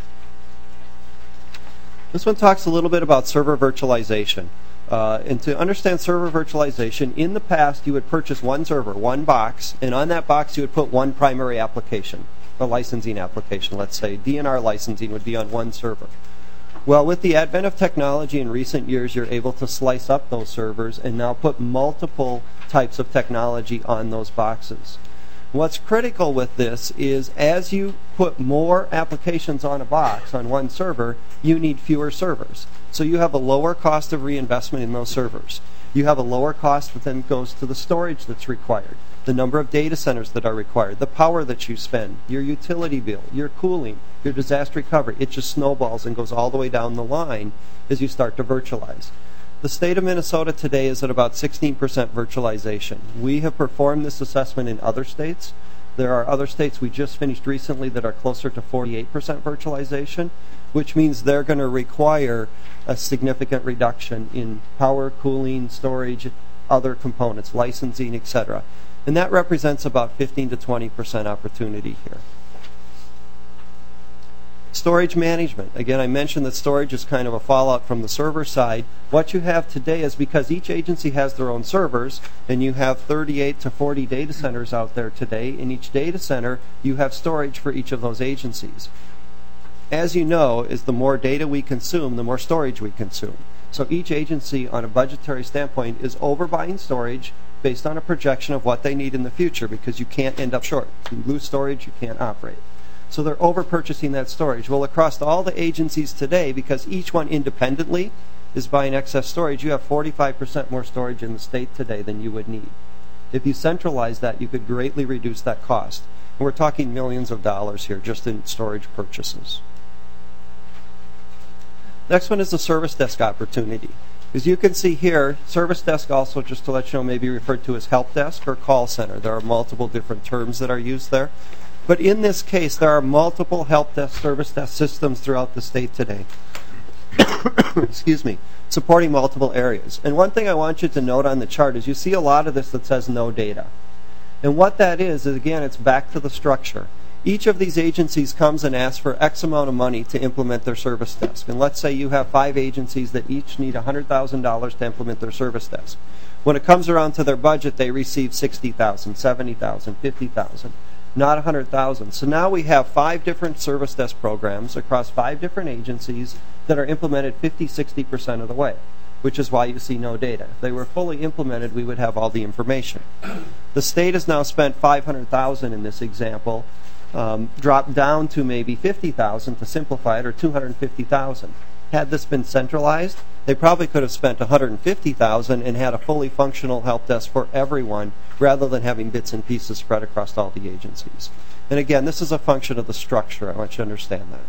This one talks a little bit about server virtualization. And to understand server virtualization, in the past you would purchase one server, one box, and on that box you would put one primary application, a licensing application. Let's say DNR licensing would be on one server. Well, with the advent of technology in recent years, you're able to slice up those servers and now put multiple types of technology on those boxes. What's critical with this is as you put more applications on a box on one server, you need fewer servers. So you have a lower cost of reinvestment in those servers. You have a lower cost that then goes to the storage that's required, the number of data centers that are required, the power that you spend, your utility bill, your cooling, your disaster recovery. It just snowballs and goes all the way down the line as you start to virtualize. The state of Minnesota today is at about 16% virtualization. We have performed this assessment in other states. There are other states we just finished recently that are closer to 48% virtualization, which means they're going to require a significant reduction in power, cooling, storage, other components, licensing, etc. And that represents about 15 to 20% opportunity here. Storage management. Again, I mentioned that storage is kind of a fallout from the server side. What you have today is because each agency has their own servers, and you have 38 to 40 data centers out there today. In each data center, you have storage for each of those agencies. As you know, is the more data we consume, the more storage we consume. So each agency, on a budgetary standpoint, is overbuying storage based on a projection of what they need in the future, because you can't end up short. If you lose storage, you can't operate. So they're over-purchasing that storage. Well, across all the agencies today, because each one independently is buying excess storage, you have 45% more storage in the state today than you would need. If you centralize that, you could greatly reduce that cost. And we're talking millions of dollars here just in storage purchases. Next one is the service desk opportunity. As you can see here, service desk also, just to let you know, may be referred to as help desk or call center. There are multiple different terms that are used there. But in this case, there are multiple help desk, service desk systems throughout the state today. Excuse me, supporting multiple areas. And one thing I want you to note on the chart is you see a lot of this that says no data. And what that is again, it's back to the structure. Each of these agencies comes and asks for X amount of money to implement their service desk. And let's say you have 5 agencies that each need $100,000 to implement their service desk. When it comes around to their budget, they receive $60,000, $70,000, $50,000. not 100,000. So now we have 5 different service desk programs across 5 different agencies that are implemented 50-60% of the way, which is why you see no data. If they were fully implemented, we would have all the information. The state has now spent 500,000 in this example, dropped down to maybe 50,000 to simplify it, or 250,000. Had this been centralized, they probably could have spent 150,000 and had a fully functional help desk for everyone, rather than having bits and pieces spread across all the agencies. And again, this is a function of the structure. I want you to understand that.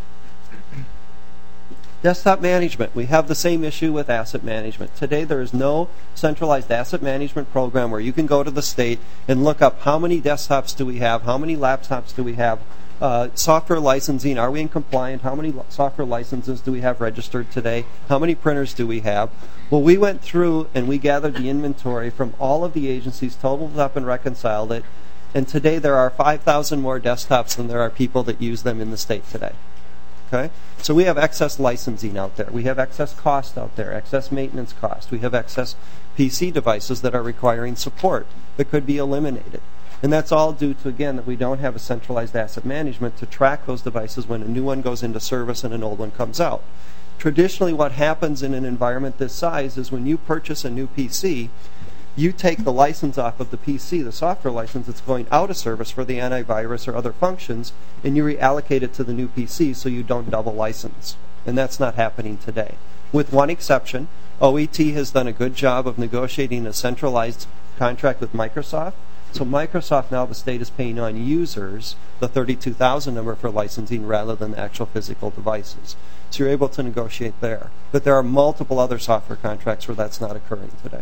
Desktop management. We have the same issue with asset management. Today there is no centralized asset management program where you can go to the state and look up how many desktops do we have, how many laptops do we have, software licensing, are we in compliant, how many software licenses do we have registered today, how many printers do we have. Well, we went through and we gathered the inventory from all of the agencies, totaled it up and reconciled it, and today there are 5,000 more desktops than there are people that use them in the state today. Okay? So we have excess licensing out there. We have excess cost out there, excess maintenance cost. We have excess PC devices that are requiring support that could be eliminated. And that's all due to, again, that we don't have a centralized asset management to track those devices when a new one goes into service and an old one comes out. Traditionally, what happens in an environment this size is when you purchase a new PC, you take the license off of the PC, the software license that's going out of service for the antivirus or other functions, and you reallocate it to the new PC so you don't double license. And that's not happening today. With one exception, OET has done a good job of negotiating a centralized contract with Microsoft. So Microsoft now, the state is paying on users the 32,000 number for licensing rather than the actual physical devices. So you're able to negotiate there. But there are multiple other software contracts where that's not occurring today.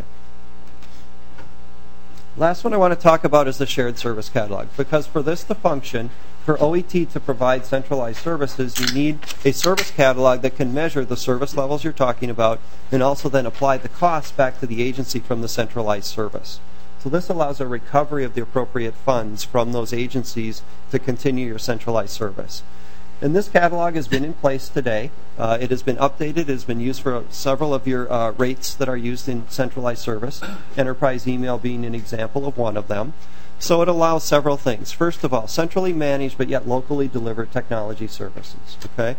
Last one I want to talk about is the shared service catalog. Because for this to function, for OET to provide centralized services, you need a service catalog that can measure the service levels you're talking about and also then apply the costs back to the agency from the centralized service. So this allows a recovery of the appropriate funds from those agencies to continue your centralized service. And this catalog has been in place today. It has been updated. It has been used for several of your rates that are used in centralized service, enterprise email being an example of one of them. So it allows several things. First of all, centrally managed but yet locally delivered technology services. Okay.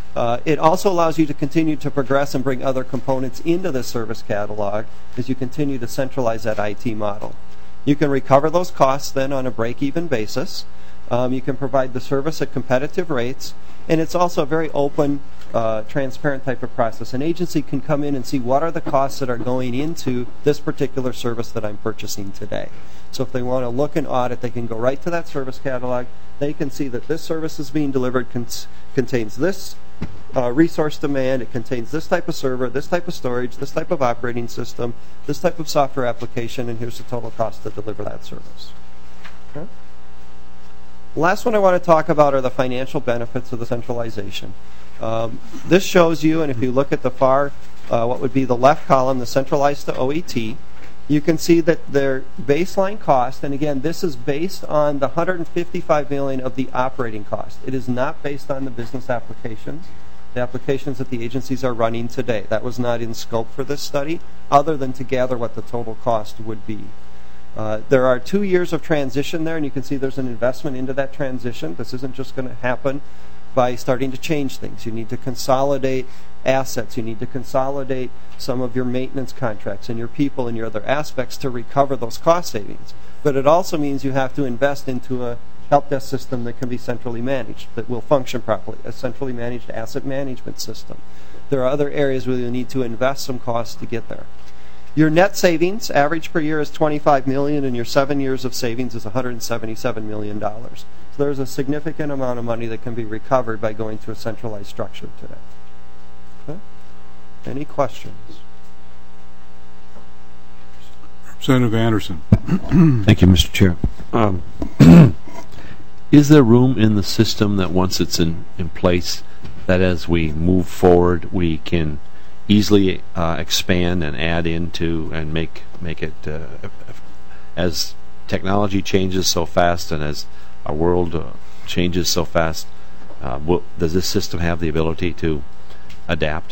It also allows you to continue to progress and bring other components into the service catalog as you continue to centralize that IT model. You can recover those costs then on a break-even basis. You can provide the service at competitive rates, and it's also a very open, transparent type of process. An agency can come in and see what are the costs that are going into this particular service that I'm purchasing today. So if they want to look and audit, they can go right to that service catalog. They can see that this service is being delivered, contains this resource demand, it contains this type of server, this type of storage, this type of operating system, this type of software application, and here's the total cost to deliver that service. Okay? Last one I want to talk about are the financial benefits of the centralization. This shows you, and if you look at the far, what would be the left column, the centralized to OET, you can see that their baseline cost, and again, this is based on the $155 million of the operating cost. It is not based on the business applications, the applications that the agencies are running today. That was not in scope for this study, other than to gather what the total cost would be. There are 2 years of transition there, and you can see there's an investment into that transition. This isn't just going to happen by starting to change things. You need to consolidate assets. You need to consolidate some of your maintenance contracts and your people and your other aspects to recover those cost savings. But it also means you have to invest into a help desk system that can be centrally managed, that will function properly, a centrally managed asset management system. There are other areas where you need to invest some costs to get there. Your net savings, average per year, is $25 million, and your 7 years of savings is $177 million. So there's a significant amount of money that can be recovered by going to a centralized structure today. Okay? Any questions? Representative Anderson. Thank you, Mr. Chair. Is there room in the system that once it's in place, that as we move forward, we can easily expand and add into and make it as technology changes so fast and as our world changes so fast, does this system have the ability to adapt?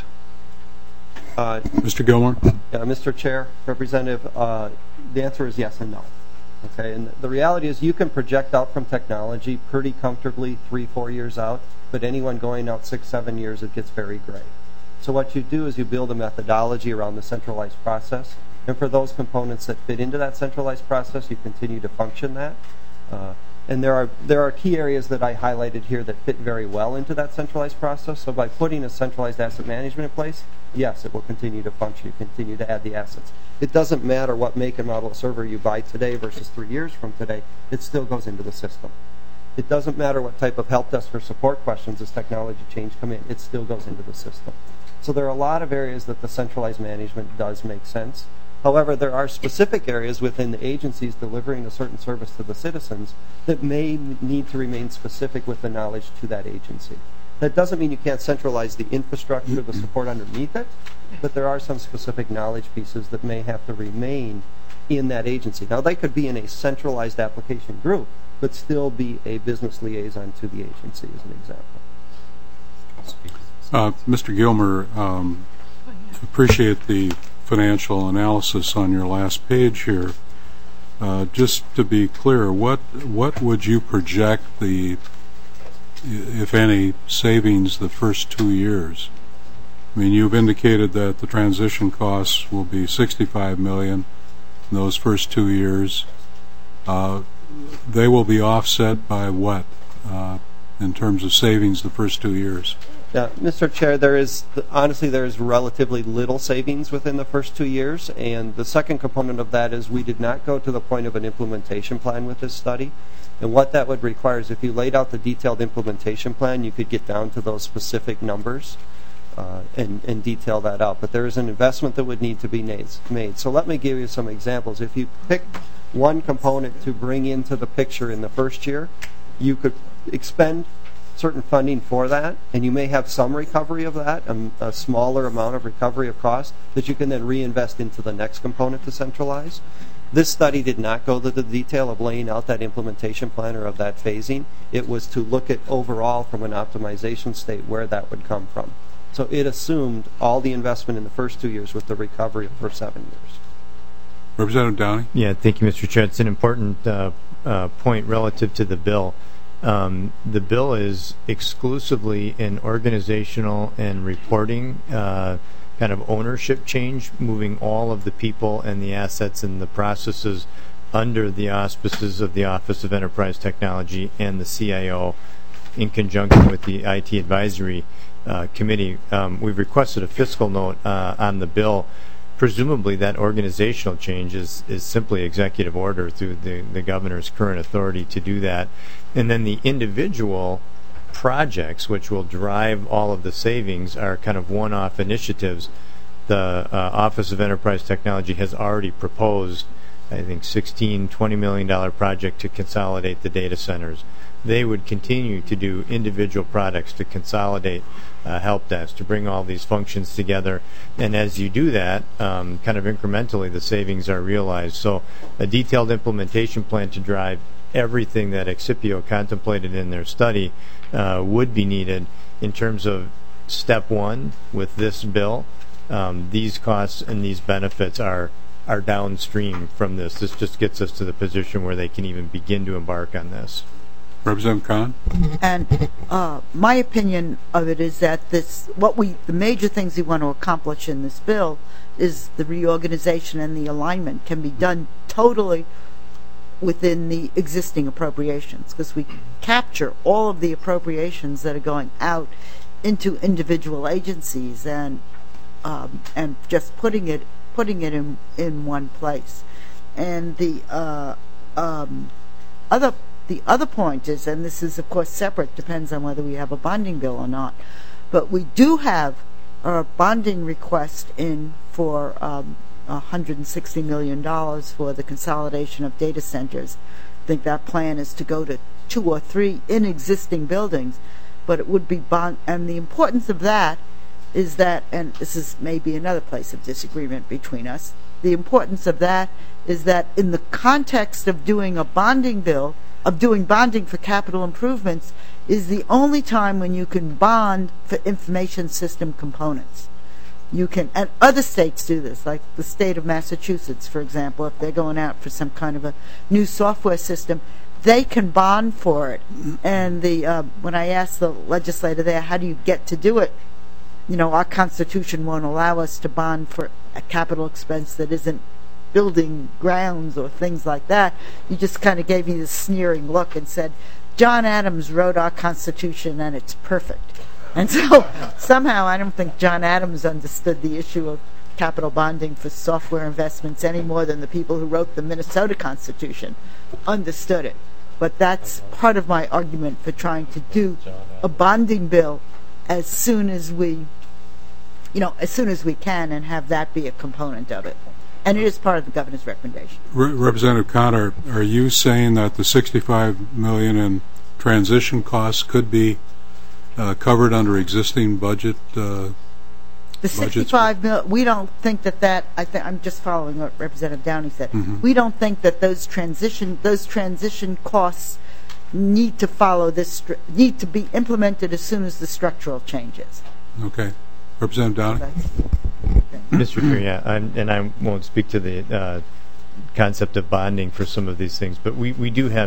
Mr. Gilmore? Yeah, Mr. Chair, Representative, the answer is yes and no. Okay, and the reality is you can project out from technology pretty comfortably 3-4 years out, but anyone going out 6-7 years, it gets very gray. So what you do is you build a methodology around the centralized process, and for those components that fit into that centralized process, you continue to function that. And there are key areas that I highlighted here that fit very well into that centralized process. So by putting a centralized asset management in place, yes, it will continue to function. You continue to add the assets. It doesn't matter what make and model of server you buy today versus 3 years from today. It still goes into the system. It doesn't matter what type of help desk or support questions as technology change come in. It still goes into the system. So there are a lot of areas that the centralized management does make sense. However, there are specific areas within the agencies delivering a certain service to the citizens that may need to remain specific with the knowledge to that agency. That doesn't mean you can't centralize the infrastructure, the support underneath it, but there are some specific knowledge pieces that may have to remain in that agency. Now, they could be in a centralized application group, but still be a business liaison to the agency, as an example. Mr. Gilmer, appreciate the financial analysis on your last page here. Just to be clear, what would you project the, if any, savings the first 2 years? I mean, you've indicated that the transition costs will be $65 million in those first 2 years. They will be offset by what in terms of savings the first 2 years? Yeah, Mr. Chair, there is relatively little savings within the first 2 years, and the second component of that is we did not go to the point of an implementation plan with this study. And what that would require is if you laid out the detailed implementation plan, you could get down to those specific numbers and detail that out. But there is an investment that would need to be made. So let me give you some examples. If you pick one component to bring into the picture in the first year, you could expend certain funding for that, and you may have some recovery of that, a smaller amount of recovery of cost that you can then reinvest into the next component to centralize. This study did not go to the detail of laying out that implementation plan or of that phasing. It was to look at overall from an optimization state where that would come from. So it assumed all the investment in the first 2 years with the recovery for 7 years. Representative Downey? Yeah, thank you, Mr. Chair. It's an important point relative to the bill. The bill is exclusively an organizational and reporting kind of ownership change, moving all of the people and the assets and the processes under the auspices of the Office of Enterprise Technology and the CIO in conjunction with the IT Advisory Committee. We've requested a fiscal note on the bill. Presumably that organizational change is simply executive order through the governor's current authority to do that. And then the individual projects which will drive all of the savings are kind of one-off initiatives. The Office of Enterprise Technology has already proposed, I think, $20 million project to consolidate the data centers. They would continue to do individual products to consolidate help desk, to bring all these functions together. And as you do that, kind of incrementally, the savings are realized. So a detailed implementation plan to drive everything that Excipio contemplated in their study would be needed in terms of step one with this bill. These costs and these benefits are downstream from this. This just gets us to the position where they can even begin to embark on this. Representative Khan? And my opinion of it is that the major things we want to accomplish in this bill is the reorganization and the alignment can be done totally within the existing appropriations, because we capture all of the appropriations that are going out into individual agencies and just putting it in one place. And the other point is, and this is of course separate, depends on whether we have a bonding bill or not, but we do have a bonding request in for $160 million for the consolidation of data centers. I think that plan is to go to 2 or 3 in existing buildings, but it would be bond. And the importance of that is that, and this is maybe another place of disagreement between us, the importance of that is that in the context of doing a bonding bill, of doing bonding for capital improvements, is the only time when you can bond for information system components. you can, and other states do this, like the state of Massachusetts, for example, if they're going out for some kind of a new software system, they can bond for it. And when I asked the legislator there, how do you get to do it? Our Constitution won't allow us to bond for a capital expense that isn't building grounds or things like that. You just kind of gave me this sneering look and said, John Adams wrote our Constitution and it's perfect. And so somehow I don't think John Adams understood the issue of capital bonding for software investments any more than the people who wrote the Minnesota Constitution understood it. But that's part of my argument for trying to do a bonding bill as soon as we can, and have that be a component of it. And it is part of the governor's recommendation. Representative Connor, are you saying that the $65 million in transition costs could be covered under existing budget? The $65 million, we don't think that. I'm just following what Representative Downey said. Mm-hmm. We don't think that those transition costs need to need to be implemented as soon as the structural changes. Okay, Representative Downey. Mr. Chair, yeah, and I won't speak to the concept of bonding for some of these things, but we do have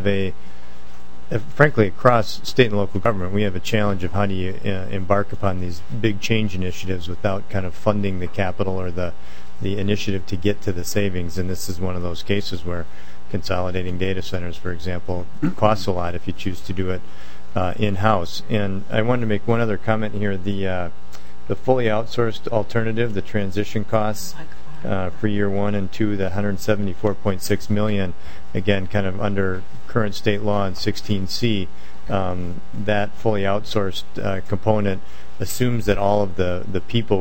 frankly, across state and local government, we have a challenge of how do you embark upon these big change initiatives without kind of funding the capital or the initiative to get to the savings. And this is one of those cases where consolidating data centers, for example, costs a lot if you choose to do it in-house. And I wanted to make one other comment here. The fully outsourced alternative, the transition costs for year 1 and 2, the $174.6 million, again, kind of under current state law in 16C, that fully outsourced component assumes that all of the people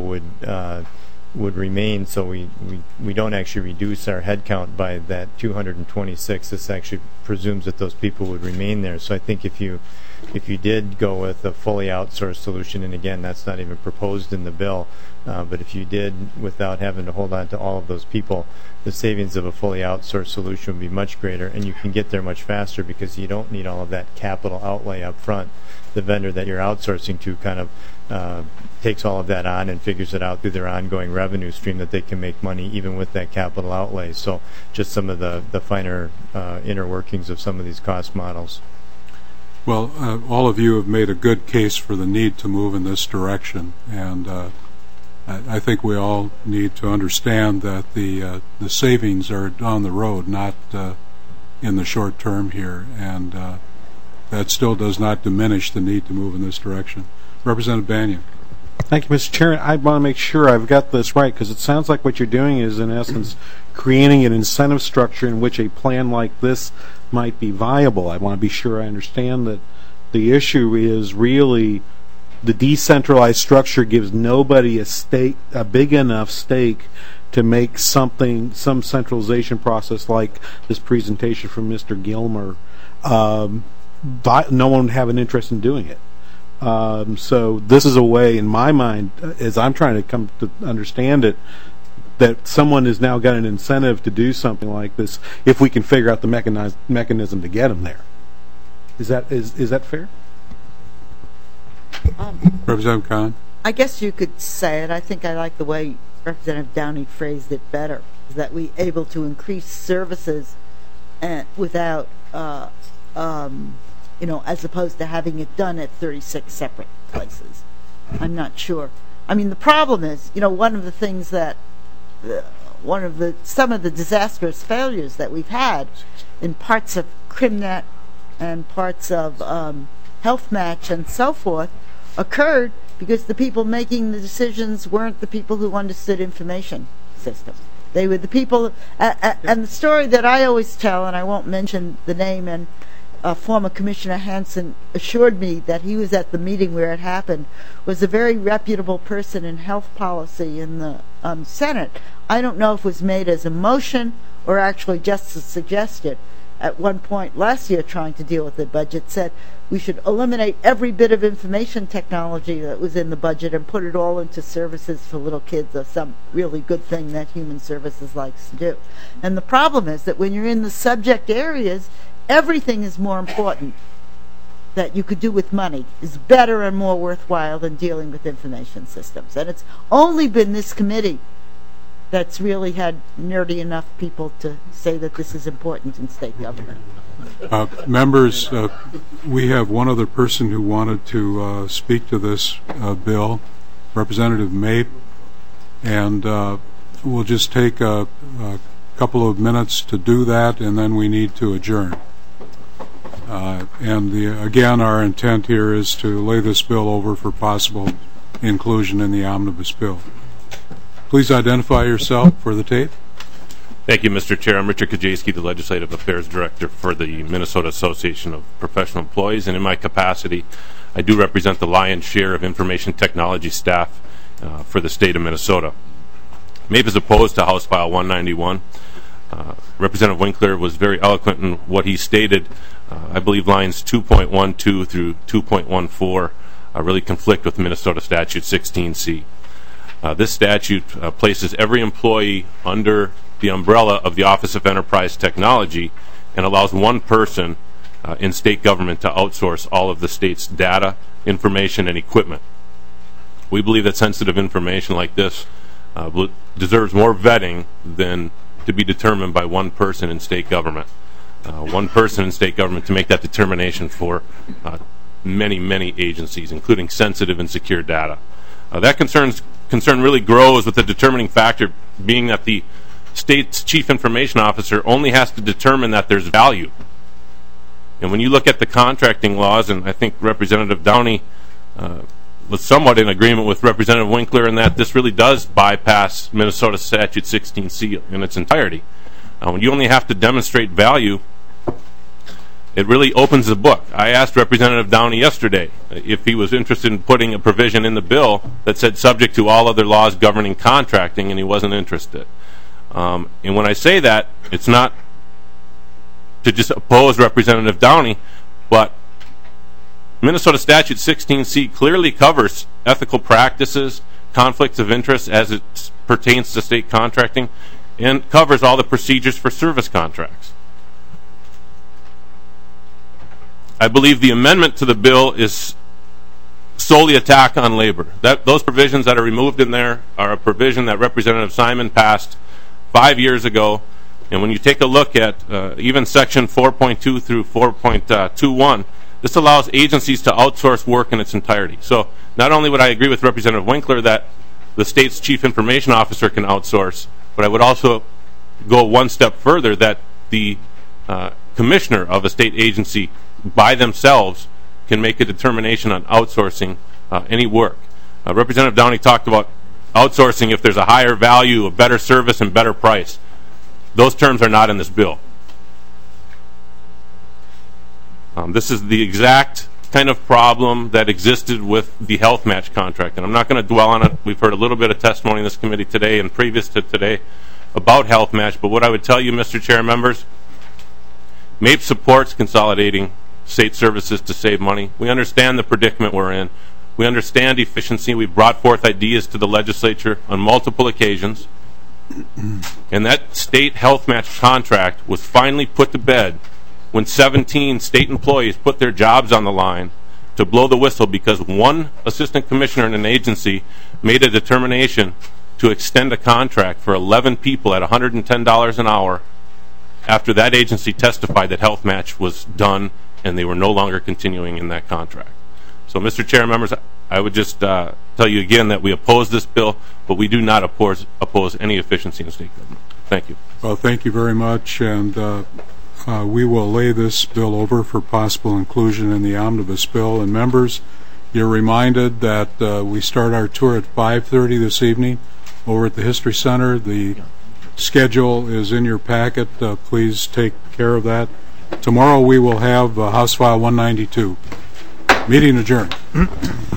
would remain, so we don't actually reduce our head count by that 226. This actually presumes that those people would remain there. So I think if you did go with a fully outsourced solution, and again, that's not even proposed in the bill, but if you did without having to hold on to all of those people, the savings of a fully outsourced solution would be much greater, and you can get there much faster because you don't need all of that capital outlay up front. The vendor that you're outsourcing to kind of takes all of that on and figures it out through their ongoing revenue stream that they can make money even with that capital outlay. So just some of the finer inner workings of some of these cost models. Well, all of you have made a good case for the need to move in this direction, and I think we all need to understand that the savings are down the road, not in the short term here, and that still does not diminish the need to move in this direction. Representative Banyan. Thank you, Mr. Chairman. I want to make sure I've got this right, because it sounds like what you're doing is, in essence, creating an incentive structure in which a plan like this might be viable. I want to be sure I understand that the issue is really the decentralized structure gives nobody a big enough stake to make some centralization process like this presentation from Mr. Gilmer. No one would have an interest in doing it. So this is a way, in my mind, as I'm trying to come to understand it, that someone has now got an incentive to do something like this if we can figure out the mechanism to get them there. Is that fair? Representative Khan? I guess you could say it. I think I like the way Representative Downey phrased it better, is that we're able to increase services without, as opposed to having it done at 36 separate places. I'm not sure. I mean, the problem is, one of the things that some of the disastrous failures that we've had in parts of CrimNet and parts of Health Match and so forth occurred because the people making the decisions weren't the people who understood information systems. They were the people, and the story that I always tell, and I won't mention the name, and former Commissioner Hansen assured me that he was at the meeting where it happened, was a very reputable person in health policy in the Senate. I don't know if it was made as a motion or actually just suggested. At one point last year, trying to deal with the budget, said we should eliminate every bit of information technology that was in the budget and put it all into services for little kids, or some really good thing that Human Services likes to do. And the problem is that when you're in the subject areas, everything is more important that you could do with money is better and more worthwhile than dealing with information systems. And it's only been this committee that's really had nerdy enough people to say that this is important in state government. Members, we have one other person who wanted to speak to this bill, Representative Mape, and we'll just take a couple of minutes to do that, and then we need to adjourn. Again, our intent here is to lay this bill over for possible inclusion in the omnibus bill. Please identify yourself for the tape. Thank you, Mr. Chair. I'm Richard Kajewski, the Legislative Affairs Director for the Minnesota Association of Professional Employees, and in my capacity, I do represent the lion's share of information technology staff for the state of Minnesota. MAPE is opposed to House File 191. Representative Winkler was very eloquent in what he stated. I believe lines 2.12 through 2.14 really conflict with Minnesota Statute 16C. This statute places every employee under the umbrella of the Office of Enterprise Technology and allows one person in state government to outsource all of the state's data, information, and equipment. We believe that sensitive information like this deserves more vetting than to be determined by one person in state government. One person in state government to make that determination for many, many agencies, including sensitive and secure data. That concern really grows with the determining factor being that the state's chief information officer only has to determine that there's value. And when you look at the contracting laws, and I think Representative Downey was somewhat in agreement with Representative Winkler in that this really does bypass Minnesota Statute 16C in its entirety. When you only have to demonstrate value, it really opens the book. I asked Representative Downey yesterday if he was interested in putting a provision in the bill that said subject to all other laws governing contracting, and he wasn't interested. And when I say that, it's not to just oppose Representative Downey, but Minnesota Statute 16C clearly covers ethical practices, conflicts of interest as it pertains to state contracting, and covers all the procedures for service contracts. I believe the amendment to the bill is solely attack on labor. Those provisions that are removed in there are a provision that Representative Simon passed 5 years ago, and when you take a look at even Section 4.2 through 4.21, this allows agencies to outsource work in its entirety. So not only would I agree with Representative Winkler that the state's chief information officer can outsource, but I would also go one step further that the commissioner of a state agency by themselves can make a determination on outsourcing any work. Representative Downey talked about outsourcing if there's a higher value, a better service, and better price. Those terms are not in this bill. This is the exact kind of problem that existed with the health match contract, and I'm not going to dwell on it. We've heard a little bit of testimony in this committee today and previous to today about health match, but what I would tell you, Mr. Chair, members, MAPE supports consolidating state services to save money. We understand the predicament we're in. We understand efficiency. We brought forth ideas to the legislature on multiple occasions. And that state health match contract was finally put to bed when 17 state employees put their jobs on the line to blow the whistle because one assistant commissioner in an agency made a determination to extend a contract for 11 people at $110 an hour after that agency testified that health match was done and they were no longer continuing in that contract. So, Mr. Chair, members, I would just tell you again that we oppose this bill, but we do not oppose any efficiency in state government. Thank you. Well, thank you very much, and we will lay this bill over for possible inclusion in the omnibus bill. And members, you're reminded that we start our tour at 5:30 this evening over at the History Center. The schedule is in your packet. Please take care of that. Tomorrow we will have House File 192. Meeting adjourned.